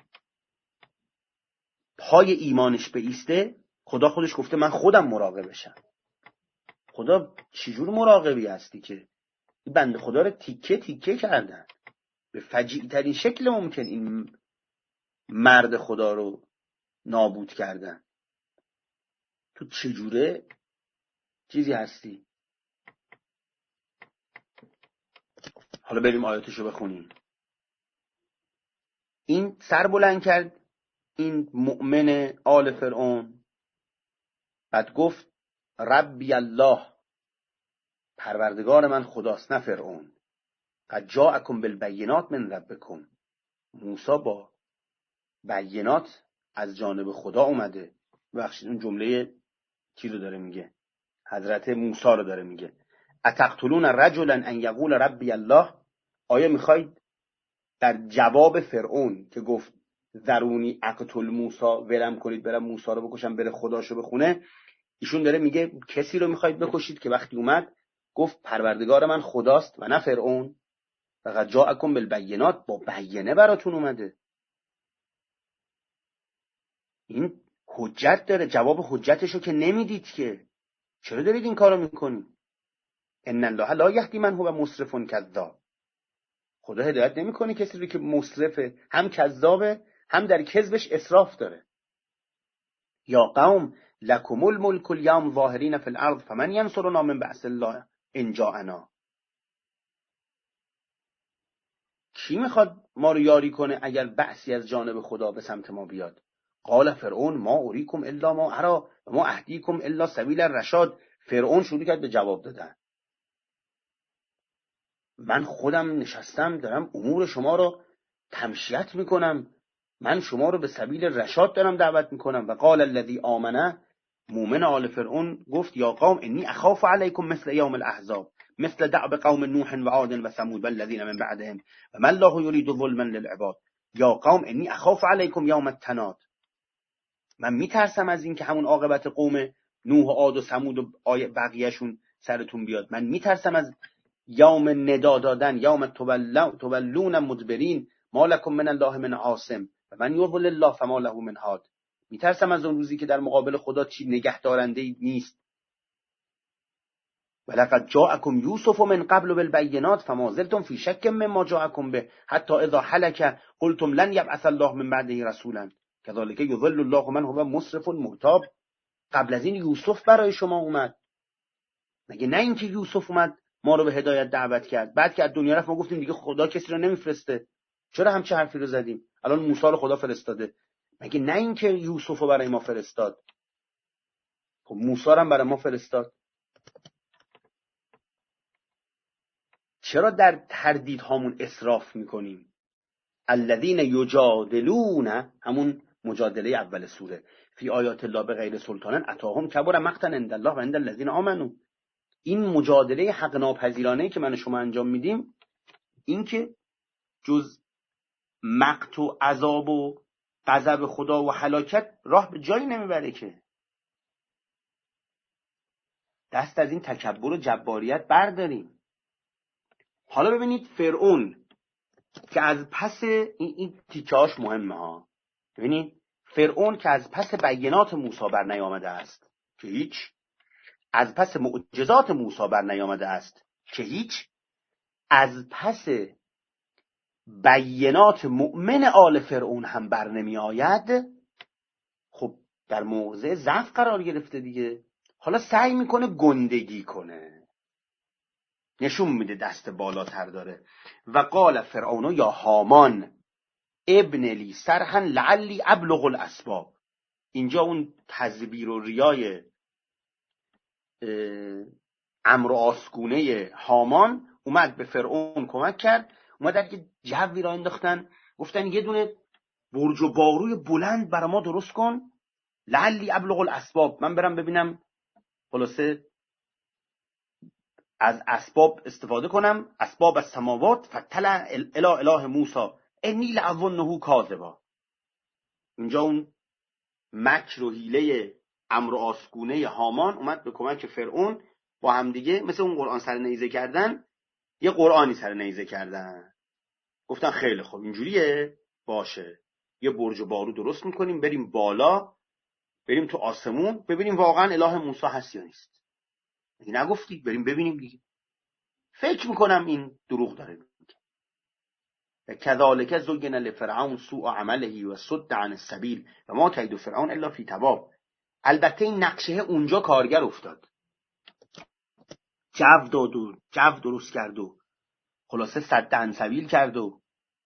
پای ایمانش بایسته، خدا خودش گفته من خودم مراقبشم. خدا چجور مراقبی هستی که این بنده خدا رو تیکه تیکه کردن، به فجیع ترین شکل ممکن این مرد خدا رو نابود کردن. تو چجوره چیزی هستی؟ حالا بریم آیاتشو بخونیم. این سر بلند کرد این مؤمن آل فرعون، بعد گفت ربی الله، پروردگار من خداست نه فرعون. قد جاءکم بالبینات من ربکم. موسی با بینات از جانب خدا اومده. بخشید اون جمله کی رو داره میگه؟ حضرت موسی رو داره میگه. اتقتلون رجلا ان یقول ربی الله، آیا میخواید در جواب فرعون که گفت ذرونی اقتل موسی، ولم کنید برم موسی رو بکشم بره خداشو بخونه، ایشون داره میگه کسی رو میخواید بکشید که وقتی اومد گفت پروردگار من خداست و نه فرعون؟ فقط جاءکم بالبینات، با بینه براتون اومده. این حجت داره، جواب حجتشو که نمیدید که چرا دارید این کارو میکنید؟ ان الله لا یهدی من هو مسرف کذاب. خدا هدایت نمیکنه کسی رو که مسرفه، هم کذابه هم در کذبش اسراف داره. یا قوم لکم الملک اليوم ظاهرین فی الارض فمن ینصرنا من بأس الله ان جاءنا. کی میخواد ما رو یاری کنه اگر بأسی از جانب خدا به سمت ما بیاد؟ قال فرعون ما اریکم الا ما ارى و ما اهدیکم الا سبیل الرشاد. فرعون شروع کرد به جواب دادن. من خودم نشستم دارم امور شما رو تمشیت میکنم، من شما رو به سبیل رشاد دارم دعوت میکنم. و قال الذی آمنه، مومن آل فرعون گفت یا قوم انی اخاف علیکم مثل یوم الاحزاب مثل دعب قوم نوح و عاد و ثمود والذین من بعدهم و ما الله یرید ظلما للعباد. یا قوم انی اخاف علیکم یوم التناد، من میترسم از این که همون عاقبت قوم نوح و عاد و ثمود و بقیهشون سرتون بیاد. من میترسم از یوم ندا دادن، یوم تولون مدبرین ما لکم من الله من عاصم و من یضلل الله فما له من هاد. میترسم از اون روزی که در مقابل خدا چی نگهدارنده نیست. ولقد جاءکم یوسف من قبل بالبینات فما زلتم فی شک مما جاءکم به حتی اذا هلك قلتم لن یبعث الله من بعده رسولا کذلک یضل الله من هو مسرف مرتاب. قبل از این یوسف برای شما اومد، مگه نه اینکه یوسف اومد ما رو به هدایت دعوت کرد، بعد که از دنیا رفت ما گفتیم دیگه خدا کسی رو نمیفرسته، چرا همچه حرفی رو زدیم؟ الان موسی رو خدا فرستاده، مگه نه اینکه یوسف رو برای ما فرستاد؟ خب موسی رو هم برای ما فرستاد. چرا در تردید هامون اسراف میکنیم؟ الذین یجادلون، همون مجادله اول سوره، فی آیات الله بغیر سلطان اتاهم کبر مقتا عند الله و عند الذین آمنوا. این مجادله حق ناپذیرانه که من و شما انجام میدیم، این که جز مقت و عذاب و غضب خدا و هلاکت راه به جایی نمیبره که. دست از این تکبر و جباریت برداریم. حالا ببینید فرعون که از پس این تیکه‌هاش مهمه ها. ببینید فرعون که از پس بینات موسی بر نیامده است که هیچ، از پس معجزات موسی بر نیامده است که هیچ، از پس بینات مؤمن آل فرعون هم بر نمی آید، خب در موضع ضعف قرار گرفته دیگه. حالا سعی میکنه گندگی کنه، نشون میده دست بالاتر داره. و قال فرعون یا هامان ابن لی صرحا لعلی ابلغ الاسباب. اینجا اون تزویر و ریای عمرو آسگونه هامان اومد به فرعون کمک کرد، اومدن که جوی را انداختن، گفتن یه دونه برج و باروی بلند برای ما درست کن، لعلی ابلغ الاسباب، من برم ببینم، خلاصه از اسباب استفاده کنم، اسباب السماوات فطلع الی اله موسی انی لأظنه کاذبا. اینجا اون مکر و حیله عمرو آسگونه هامان اومد به کمک فرعون، با هم دیگه مثل اون قرآن سر نیزه کردن، یه قرآنی سر نیزه کردن. گفتن خیلی خوب اینجوریه، باشه، یه برج و بارو درست میکنیم، بریم بالا، بریم تو آسمون ببینیم واقعا اله موسی هست یا نیست. نگفتی بریم ببینیم دیگه. فکر میکنم این دروغ داره میگه. کذالک زین لفرعون سوء عمله و صد عن السبیل و ما کید فرعون الا فی تباب. البته این نقشه اونجا کارگر افتاد، جو داد و جو درست کرد و خلاصه صد عن سبیل کرد و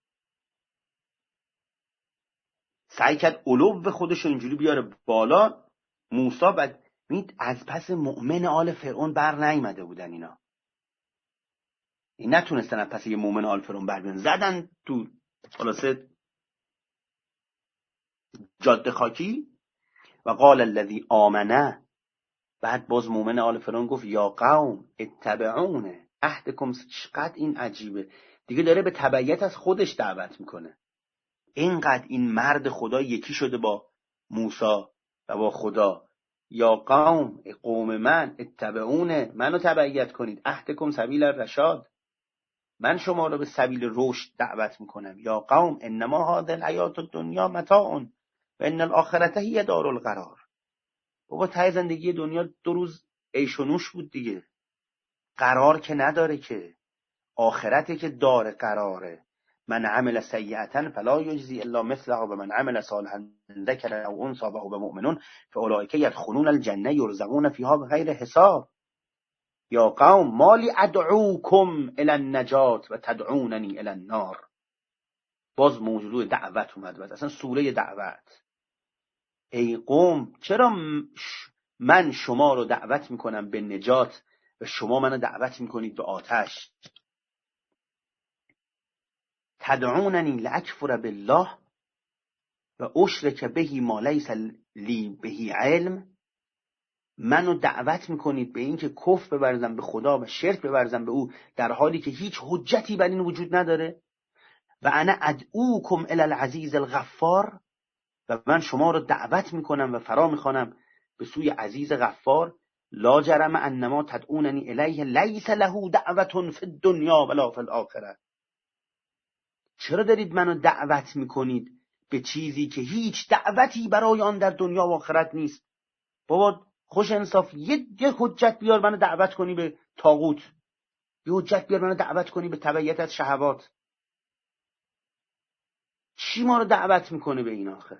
سعی کرد علو خودش رو اینجوری بیاره بالا. موسی بعد از پس مؤمن آل فرعون بر نیامده بودن اینا، این نتونستن از پس یه مؤمن آل فرعون بر بیان، زدن تو خلاصه جاده خاکی. و قال الذی آمنه، بعد باز مومن آل فرعون گفت یا قوم اتبعونه عهدکم. چقدر این عجیبه، دیگه داره به تبعیت از خودش دعوت میکنه. اینقدر این مرد خدا یکی شده با موسی و با خدا. یا قوم من اتبعونه، منو تبعیت کنید، عهدکم سبیل الرشاد، من شما رو به سبیل رشد دعوت میکنم. یا قوم انما هذه الحیات الدنیا متاع و ان الاخرة هی دار القرار. بابا ته زندگی دنیا 2 روز عیش و نوش بود دیگه، قرار که نداره، که آخرته که دار قراره. من عمل سیئة فلا یجزی الا مثلها و من عمل صالحا من ذکر او انثی و هو مؤمن فاولئک یدخلون الجنه یرزقون فیها بغیر حساب. یا قوم مالی ادعوکم الی النجات و تدعوننی الی النار. باز موضوع دعوت اومد، باز اصلا سوره دعوت. ای قوم چرا من شما رو دعوت میکنم به نجات و شما منو دعوت میکنید به آتش؟ تدعوننی لاکفر بالله و اشرک به ما لیس لی به علم. منو دعوت میکنید به این که کفر بورزم به خدا و شرک بورزم به او، در حالی که هیچ حجتی بر این وجود نداره. و انا ادعوکم الی العزیز الغفار، و من شما رو دعوت میکنم و فرا میخوانم به سوی عزیز غفار. لا جرم انما تدعوننی الیه لیس له دعوة فی الدنیا ولا فی الاخره. چرا دارید منو دعوت میکنید به چیزی که هیچ دعوتی برای آن در دنیا و آخرت نیست؟ بابا خوش انصاف، یه حجت بیار منو دعوت کنی به طاغوت، یه حجت بیار منو دعوت کنی به تبعیت از شهوات. چی ما رو دعوت میکنه به این آخر؟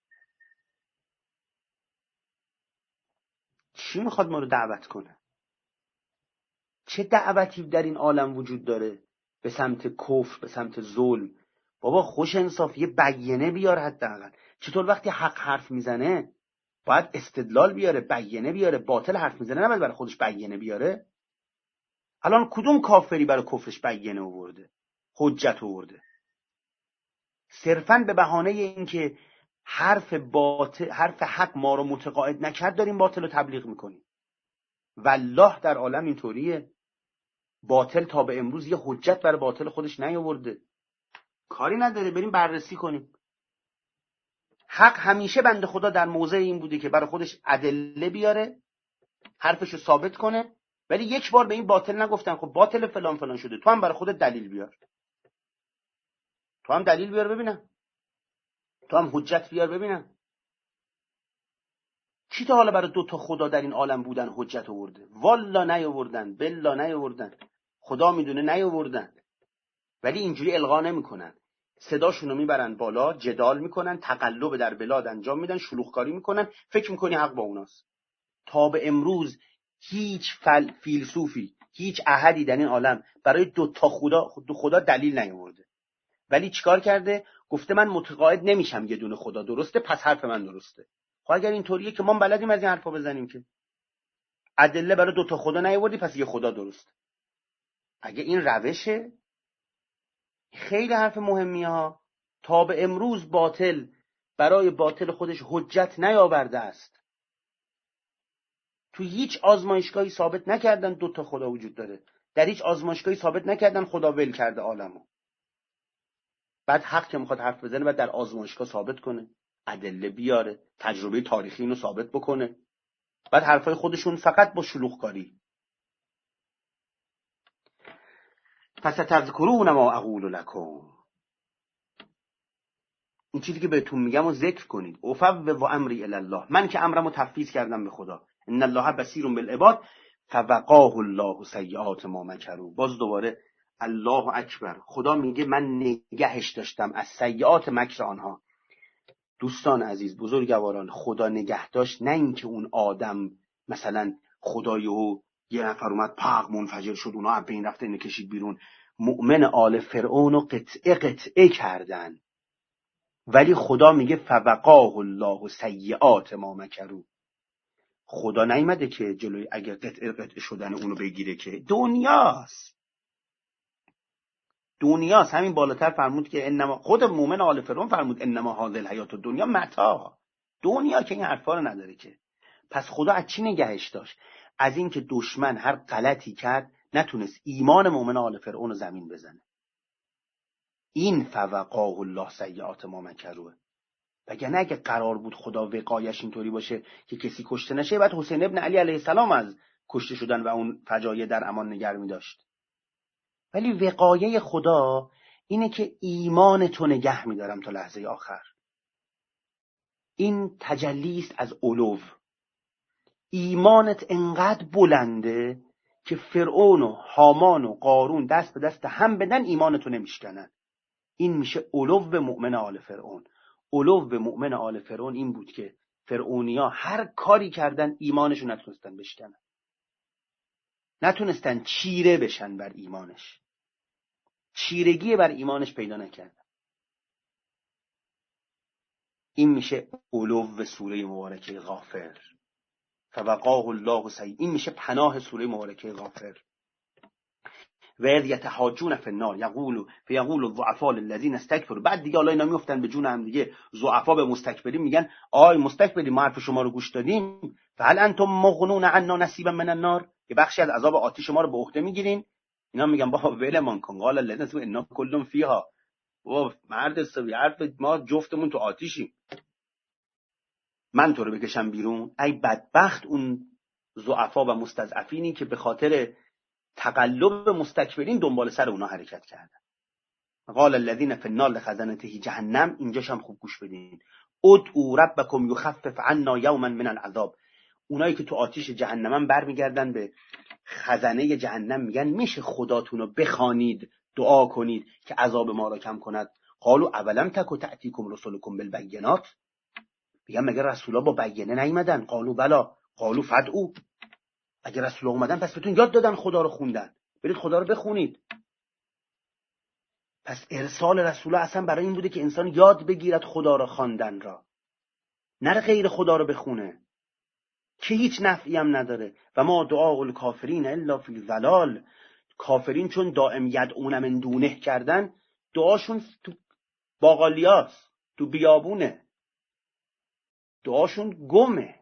چی میخواد ما رو دعوت کنه؟ چه دعوتی در این عالم وجود داره به سمت کفر، به سمت ظلم؟ بابا خوش انصاف یه بیانه بیار حداقل. چطور وقتی حق حرف میزنه باید استدلال بیاره، بیانه بیاره؟ باطل حرف میزنه نباید برای خودش بیانه بیاره؟ الان کدوم کافری برای کفرش بیانه آورده، حجت آورده؟ صرفاً به بهانه اینکه حرف حق ما رو متقاعد نکرد داریم باطل رو تبلیغ میکنیم. والله در عالم اینطوریه. باطل تا به امروز یه حجت برای باطل خودش نیاورده. کاری نداره، بریم بررسی کنیم. حق همیشه بنده خدا در موضع این بوده که برای خودش ادله بیاره، حرفشو ثابت کنه، ولی یک بار به این باطل نگفتن خب باطل فلان فلان شده، تو هم برای خودت دلیل بیار، تو هم دلیل بیار ببینم، تو هم حجت بیار ببینم. کی تا حالا برای 2 تا خدا در این عالم بودن حجت آورده؟ والا نیاوردن، بلا نیاوردن، خدا میدونه نیاوردن. ولی اینجوری القا نمیکنن، صداشونو میبرن بالا، جدال میکنن، تقلب در بلاد انجام میدن، شلوغکاری میکنن، فکر میکنی حق با اوناست. تا به امروز هیچ فیلسوفی، هیچ احدی در این عالم برای 2 تا خدا دلیل نیاورده. ولی چیکار کرده؟ گفته من متقاعد نمیشم یه دونه خدا درسته، پس حرف من درسته. خب اگر اینطوریه که ما بلدیم از این حرفا بزنیم، که ادله برای 2 تا خدا نیاوردی پس یه خدا درست. اگه این روشه خیلی حرف مهمیه ها. تا به امروز باطل برای باطل خودش حجت نیاورده است. تو هیچ آزمایشگاهی ثابت نکردن 2 تا خدا وجود داره، در هیچ آزمایشگاهی ثابت نکردن خدا ول کرده عالمو. بعد حق که میخواد حرف بزنه بعد در آزمایشگاه ثابت کنه، ادله بیاره، تجربه تاریخی اینو ثابت بکنه. بعد حرفای خودشون فقط با شلوغکاری. فستذکرون ما اقول لکم، این چیزی که بهتون میگم رو ذکر کنید. افوض امری الی الله، من که امرمو تفویض کردم به خدا. ان الله بصیر بالعباد فوقاه الله سیئات ما مکروا. باز دوباره الله اکبر، خدا میگه من نگهش داشتم از سیئات مکر آنها. دوستان عزیز، بزرگواران، خدا نگه داشت، نه اینکه اون آدم مثلا خدایو یه نفر اومد پاق منفجر شد اونا از بین رفت اینو کشید بیرون. مؤمن آل فرعون رو قطعه قطعه کردن، ولی خدا میگه فوقاه الله سیئات ما مکروا. خدا نیامده که جلوی اگر قطعه قطعه شدن اونو بگیره، که دنیاست. دنیاست. همین بالاتر فرمود که انما، خود مومن آل فرعون فرمود انما هذه الحیات الدنیا متاع. دنیا که این حرفا رو نداره که. پس خدا از چی نگهش داشت؟ از اینکه دشمن هر غلطی کرد نتونست ایمان مومن آل فرعون رو زمین بزنه. این فوقاه الله سیئات ما مکروه. وگرنه اگه قرار بود خدا وقایش اینطوری باشه که کسی کشته نشه، بعد حسین ابن علی علیه السلام از کشته شدن و اون فجایع در امان نگه می‌داشت. ولی وقایه خدا اینه که ایمان تو نگه می‌دارم تا لحظه آخر. این تجلی است از علو. ایمانت انقدر بلنده که فرعون و هامان و قارون دست به دست هم بدن ایمانتو نمیشکنن. این میشه علو مؤمن آل فرعون. علو مؤمن آل فرعون این بود که فرعونیا هر کاری کردن ایمانشو نتونستن بشکنن، نتونستن چیره بشن بر ایمانش، چیرگی بر ایمانش پیدا نکردن. این میشه علو سوره مبارکه غافر. فوقاه الله سیئ. این میشه پناه سوره مبارکه غافر. و اذ یتحاجون فی النار یقول الضعفاء للذین استکبروا. بعد دیگه الله اینا میافتن به جون هم دیگه، ضعفا به مستکبرین میگن آی مستکبرین ما حرف شما رو گوش دادیم، فهل انتم مغنون عنا نصیبا من النار. یه بخشی از عذاب آتش ما رو به عهده میگیرین. اینا میگن بابا ولمان کن. قال الذین انا کلهم فیها. بابا مرد حسابی حرف ما جفتمون تو آتیشیم، من تو رو بکشم بیرون. ای بدبخت اون ضعفا و مستضعفینی که به خاطر تقلب مستکبرین دنبال سر اونا حرکت کردن. قال الذين في النار لخزنته جهنم. اینجاش هم خوب گوش بدین. ادعوا ربكم يخفف عنا يوما من العذاب. اونایی که تو آتش جهنمن برمیگردن به خزنه جهنم میگن میشه خداتون رو بخوانید، دعا کنید که عذاب ما را کم کند. قالوا اولم تک تأتیکم رسلکم بالبینات. میگن مگه رسولا با بیانه نیومدن؟ قالوا بلا. قالوا فدعوا. اگه رسولا اومدن پس بهتون یاد دادن خدا رو خوندن، برید خدا رو بخونید. پس ارسال رسولا اصلا برای این بوده که انسان یاد بگیرد خدا را خواندن را، نره غیر خدا رو بخونه که هیچ نفعی هم نداره. و ما دعاء الکافرین الا فی ضلال. کافرین چون دائم یدعون من دونه کردن، دعاشون تو باقالیاست، تو بیابونه، دعاشون گمه.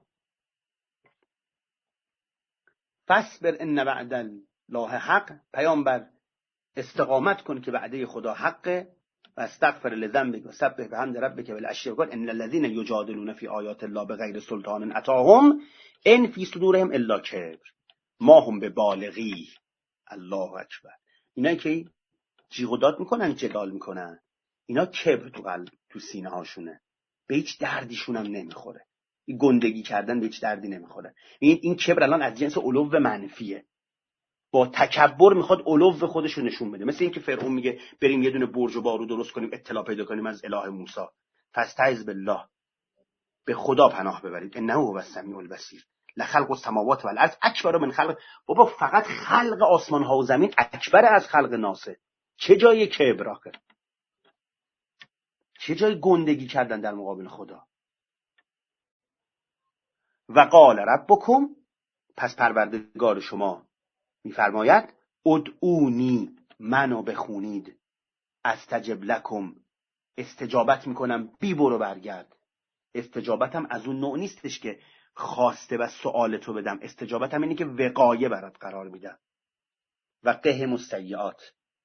فاصبر ان وعد الله حق. پیامبر استقامت کن که وعده خدا حقه. و استغفر لذنبک و سبح بحمد ربک بالعشی و ان الذين یجادلون فی آیات الله بغیر سلطان اتاهم ان فی صدورهم الا کبر ما هم ببالغی. الله اکبر. اینا که جیغ و داد میکنن، جدال میکنن، اینا کبر تو قلب تو سینه هاشونه، به هیچ دردیشون هم نمیخوره. این گندگی کردن به هیچ دردی نمیخوره. این کبر الان از جنس علو منفیه. با تکبر میخواد علو خودش رو نشون بده. مثل اینکه فرعون میگه بریم یه دونه برج و بارو درست کنیم اطلاع پیدا کنیم از اله موسی. فاستعذ بالله. به خدا پناه ببرید. انه هو السمیع البصیر. لخلق السماوات والارض اکبر من خلق. بابا فقط خلق آسمان ها و زمین اکبر از خلق ناسه. چه جای کبر آخه؟ چه جای گندگی کردن در مقابل خدا؟ و قال ربکم. پس پروردگار شما میفرماید ادعونی، منو بخونید، استجب لکم، استجابت میکنم، بی برو برگرد. استجابتم از اون نوع نیستش که خواسته و سؤال تو بدم. استجابتم اینه که وقایه برات قرار میدم. و قهم السیئات،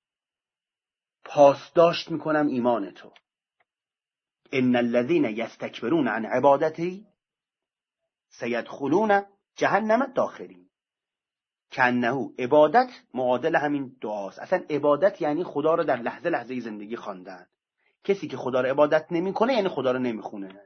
پاسداشت میکنم ایمان تو. ان الذين یستکبرون عن عبادتی سیدخلون جهنم داخرین. کنهو عبادت معادل همین دعاست. اصلا عبادت یعنی خدا رو در لحظه لحظه زندگی خواندن. کسی که خدا رو عبادت نمیکنه یعنی خدا رو نمیخونه.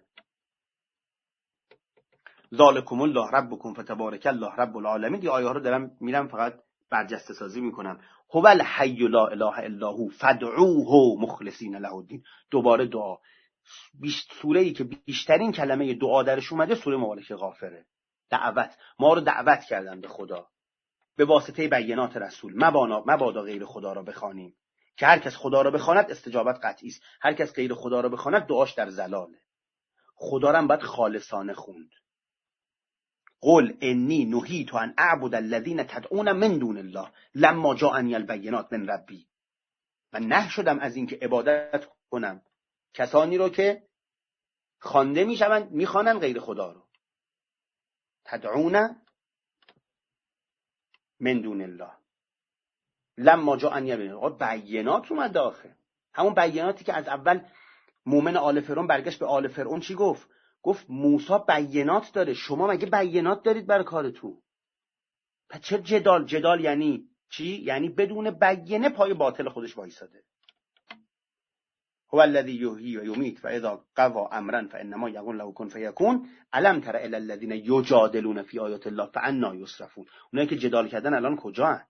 ذالکم الله ربکم فتبارک الله رب العالمین. دی آیه ها رو دارم میرم فقط برجسته سازی میکنم. هو الحی لا اله الا هو فادعوه مخلصین له الدین. دوباره دعا. سوره‌ای که بیشترین کلمه دعا درش اومده سوره مبارکه غافره. دعوت. ما رو دعوت کردن به خدا به واسطه بینات رسول. مبادا غیر خدا را بخوانیم، که هر کس خدا را بخواند استجابت قطعی است، هر کس غیر خدا را بخواند دعاش در ضلاله. خدا را هم باید خالصانه خوند. قل انی نهیت ان اعبد الذین تدعون من دون الله لما جاءنی البینات من ربی. و نه شدم از اینکه عبادت کنم کسانی رو که خوانده میشوند میخوانند غیر خدا رو. تدعون من دون الله لما جاء بینات اومد آخه. همون بیناتی که از اول مومن آل فرعون برگشت به آل فرعون چی گفت؟ گفت موسی بینات داره، شما مگه بینات دارید برای کارتون؟ پس چه جدال یعنی چی؟ یعنی بدون بینه پای باطل خودش وایساده. هو الذی یحیی و یمیت فاذا قضى امرا فانما یقول له کن فیکون الم تر الی الذین یجادلون فی آیات الله فانا یصرفون. اونایی که جدال کردن الان کجا هستن؟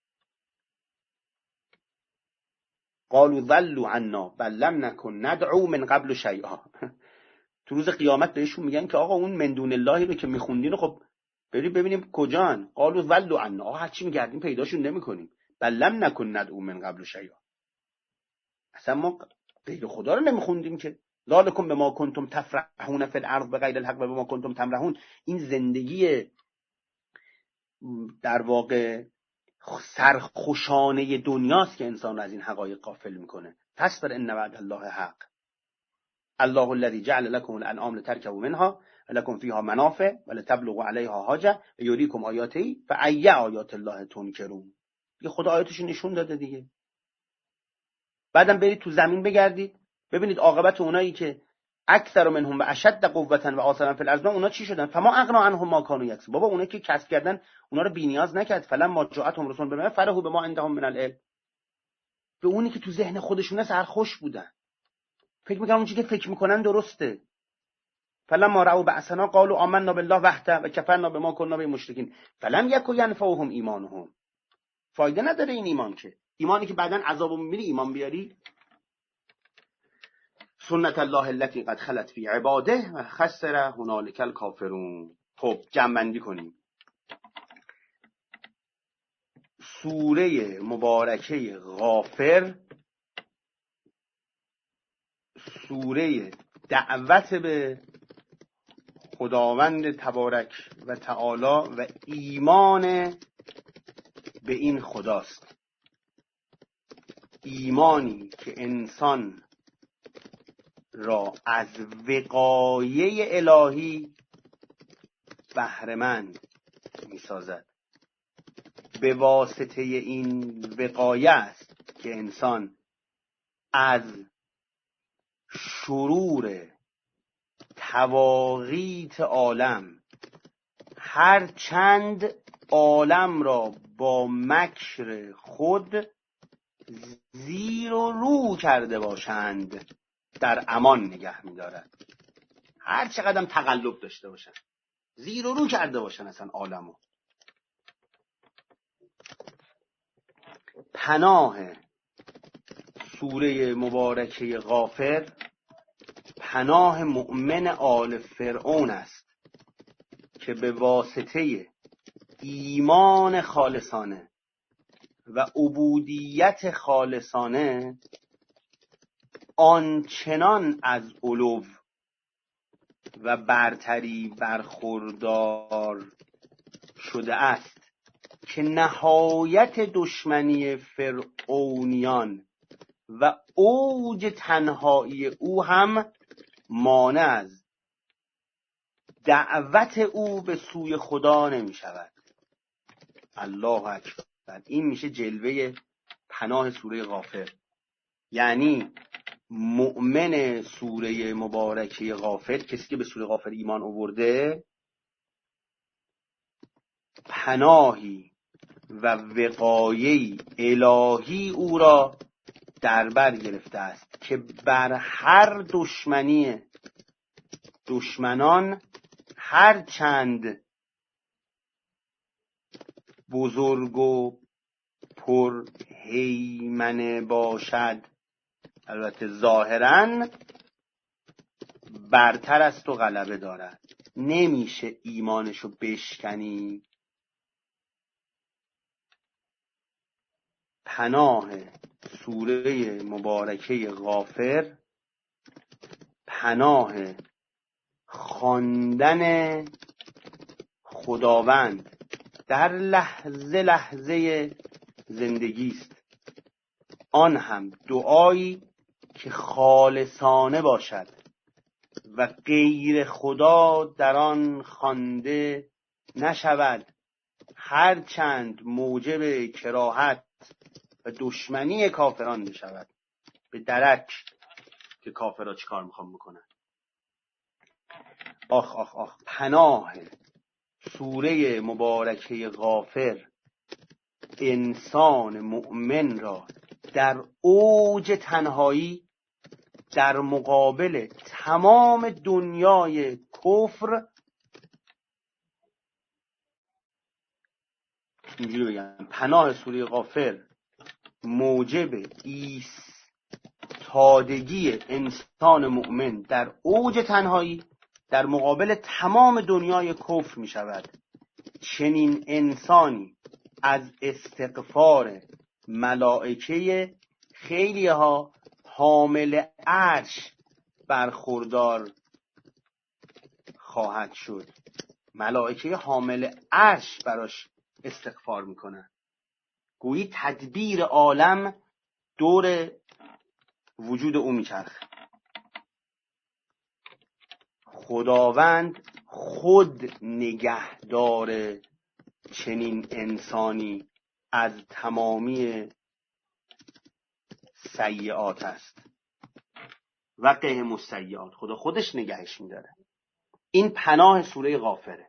قالوا ضلوا عنا بل لم نکن ندعو من قبل شیئا. تو روز قیامت بهشون میگن که آقا اون من دون اللهی رو که میخوندین خب بریم ببینیم کجان. قالوا ضلوا عنا، آقا هرچی میگردیم پیداشون نمیکنیم. بل لم نکن ندعو من قبل شیئا، اصلا ما غیر خدا رو نمیخوندیم که. ذالکم بما کنتم تفرحون فی الارض بغیر الحق و بما کنتم تمرحون. این زندگی در واقع سرخوشانه دنیاست که انسان رو از این حقایق غافل میکنه. فاصبر ان وعد الله حق الله الذي جعل لكم الانعام لتركبوا منها ولكم فيها منافع ولتبلغوا عليها حاجه ويريكم آیاته فأي آیات الله تنکرون. دیگه خدا آیاتش نشون داده دیگه. بعدم برید تو زمین بگردید ببینید عاقبت اونایی که اکثر منهم و اشد قوة و آثرا فی الارض، اونا چی شدن؟ فما اغنا عنهم ما كانوا یکسبون. بابا اونایی که کسب کردن اونا رو بی‌نیاز نکرد. فلما جاءتهم رسول بما فرحوا بما عندهم من العلم. به اونی که تو ذهن خودشونه سرخوش بودن، فکر می‌کنن اون چیزی که فکر می‌کنن درسته. فلما رأوا بأسنا قالوا آمنا بالله وحده و كفرنا بما كنا به مشرکین فلم یک ینفعهم ایمانهم. فایده نداره این ایمان، که ایمانی که بعداً عذابو می‌بینی ایمان بیاری. سنت الله التي قد خلت فی عباده و خسر هنالک الکافرون. خب جمع‌بندی کنیم. سوره مبارکه غافر سوره دعوت به خداوند تبارک و تعالی و ایمان به این خداست. ایمانی که انسان را از وقایه الهی بهره‌مند می‌سازد. به واسطه این وقایه است که انسان از شرور تواقیت عالم، هر چند عالم را با مکر خود زیر و رو کرده باشند، در امان نگه می‌دارد. هر چقدر تقلب داشته باشن، زیر و رو کرده باشن اصلا عالمو. پناه سوره مبارکه غافر پناه مؤمن آل فرعون است که به واسطه ایمان خالصانه و عبودیت خالصانه آنچنان از علو و برتری برخوردار شده است که نهایت دشمنی فرعونیان و اوج تنهایی او هم مانع از دعوت او به سوی خدا نمی شود. الله اکبر. این میشه جلوه پناه سوره غافر. یعنی مؤمن سوره مبارکه غافر، کسی که به سوره غافر ایمان آورده، پناهی و وقایه‌ای الهی او را در بر گرفته است که بر هر دشمنی دشمنان هر چند بزرگ و پر هیمنه باشد، البته ظاهراً برتر است و غلبه دارد. نمیشه ایمانشو بشکنی. پناه سوره مبارکه غافر پناه خواندن خداوند در لحظه لحظه زندگی است. آن هم دعایی که خالصانه باشد و غیر خدا در آن خوانده نشود، هرچند موجب کراهت و دشمنی کافران بشود. به درک که کافرها چی کار میخوان بکنن. آخ آخ آخ، پناه سوره مبارکه غافر انسان مؤمن را در اوج تنهایی در مقابل تمام دنیای کفر، اینجوری بگم، پناه سوره غافر موجب ایستادگی انسان مؤمن در اوج تنهایی در مقابل تمام دنیای کفر می شود. چنین انسانی از استغفار ملائکه خیلی ها حامل عرش برخوردار خواهد شد. ملائکه حامل عرش براش استغفار میکنن. گویی تدبیر عالم دور وجود او میچرخه. خداوند خود نگهدار چنین انسانی از تمامی سیئات است. وقهم السیئات، خدا خودش نگهش میداره. این پناه سوره غافره.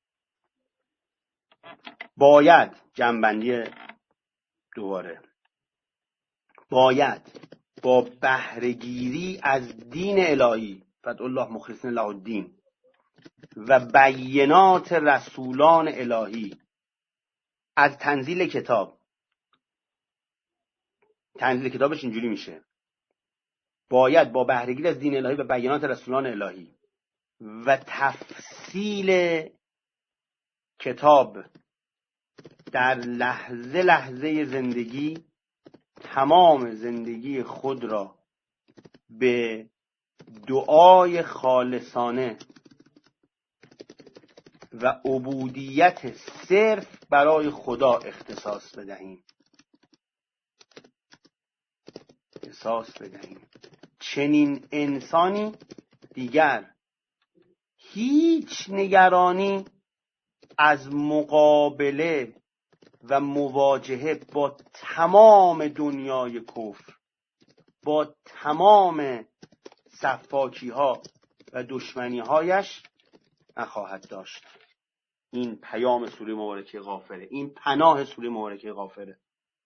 باید جنبندی دوباره، باید با بهره‌گیری از دین الهی فتح الله مخلصین له الدین و بینات رسولان الهی از تنزیل کتاب، تنزیل کتابش اینجوری میشه، باید با بهره‌گیری از دین الهی و بینات رسولان الهی و تفصیل کتاب در لحظه لحظه زندگی تمام زندگی خود را به دعای خالصانه و عبودیت صرف برای خدا اختصاص بدهیم. چنین انسانی دیگر هیچ نگرانی از مقابله و مواجهه با تمام دنیای کفر، با تمام سفاکی ها و دشمنی هایش نخواهد داشت. این پیام سوره مبارکه غافره، این پناه سوره مبارکه غافره.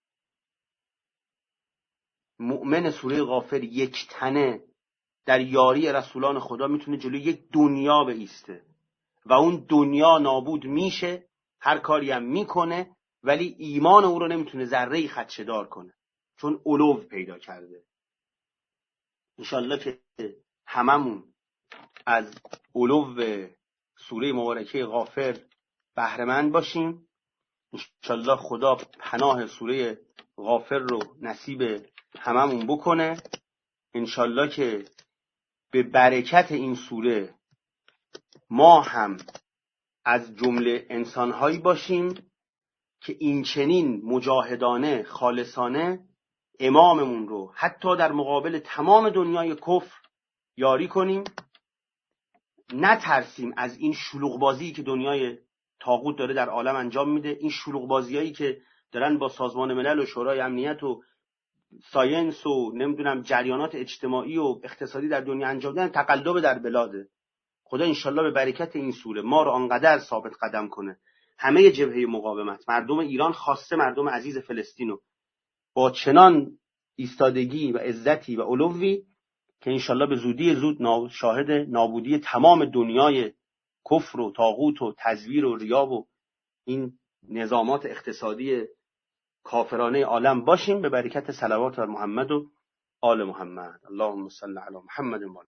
مؤمن سوره غافر یک تنه در یاری رسولان خدا میتونه جلوی یک دنیا بایسته و اون دنیا نابود میشه، هر کاری هم میکنه، ولی ایمان او رو نمیتونه ذره‌ای خدشه‌دار کنه، چون علو پیدا کرده. انشالله که هممون از علو سوره مبارکه غافر بهره‌مند باشیم. انشالله خدا پناه سوره غافر رو نصیب هممون بکنه. انشالله که به برکت این سوره ما هم از جمله انسانهایی باشیم که این چنین مجاهدانه خالصانه اماممون رو حتی در مقابل تمام دنیای کفر یاری کنیم. نترسیم از این شلوغ بازی که دنیای طاغوت داره در عالم انجام میده، این شلوغ بازیایی که دارن با سازمان ملل و شورای امنیت و ساینس و نمیدونم جریانات اجتماعی و اقتصادی در دنیا انجام میدن، تقلب در بلاده. خدا انشالله به برکت این سوره ما رو آنقدر ثابت قدم کنه، همه جبهه مقاومت، مردم ایران خاصه مردم عزیز فلسطینو با چنان ایستادگی و عزتی و علوی که انشالله به زودی زود شاهد نابودی تمام دنیای کفر و طاغوت و تزویر و ریا و این نظامات اقتصادی کافرانه عالم باشیم. به برکت صلوات بر محمد و آل محمد. اللهم صل علی محمد و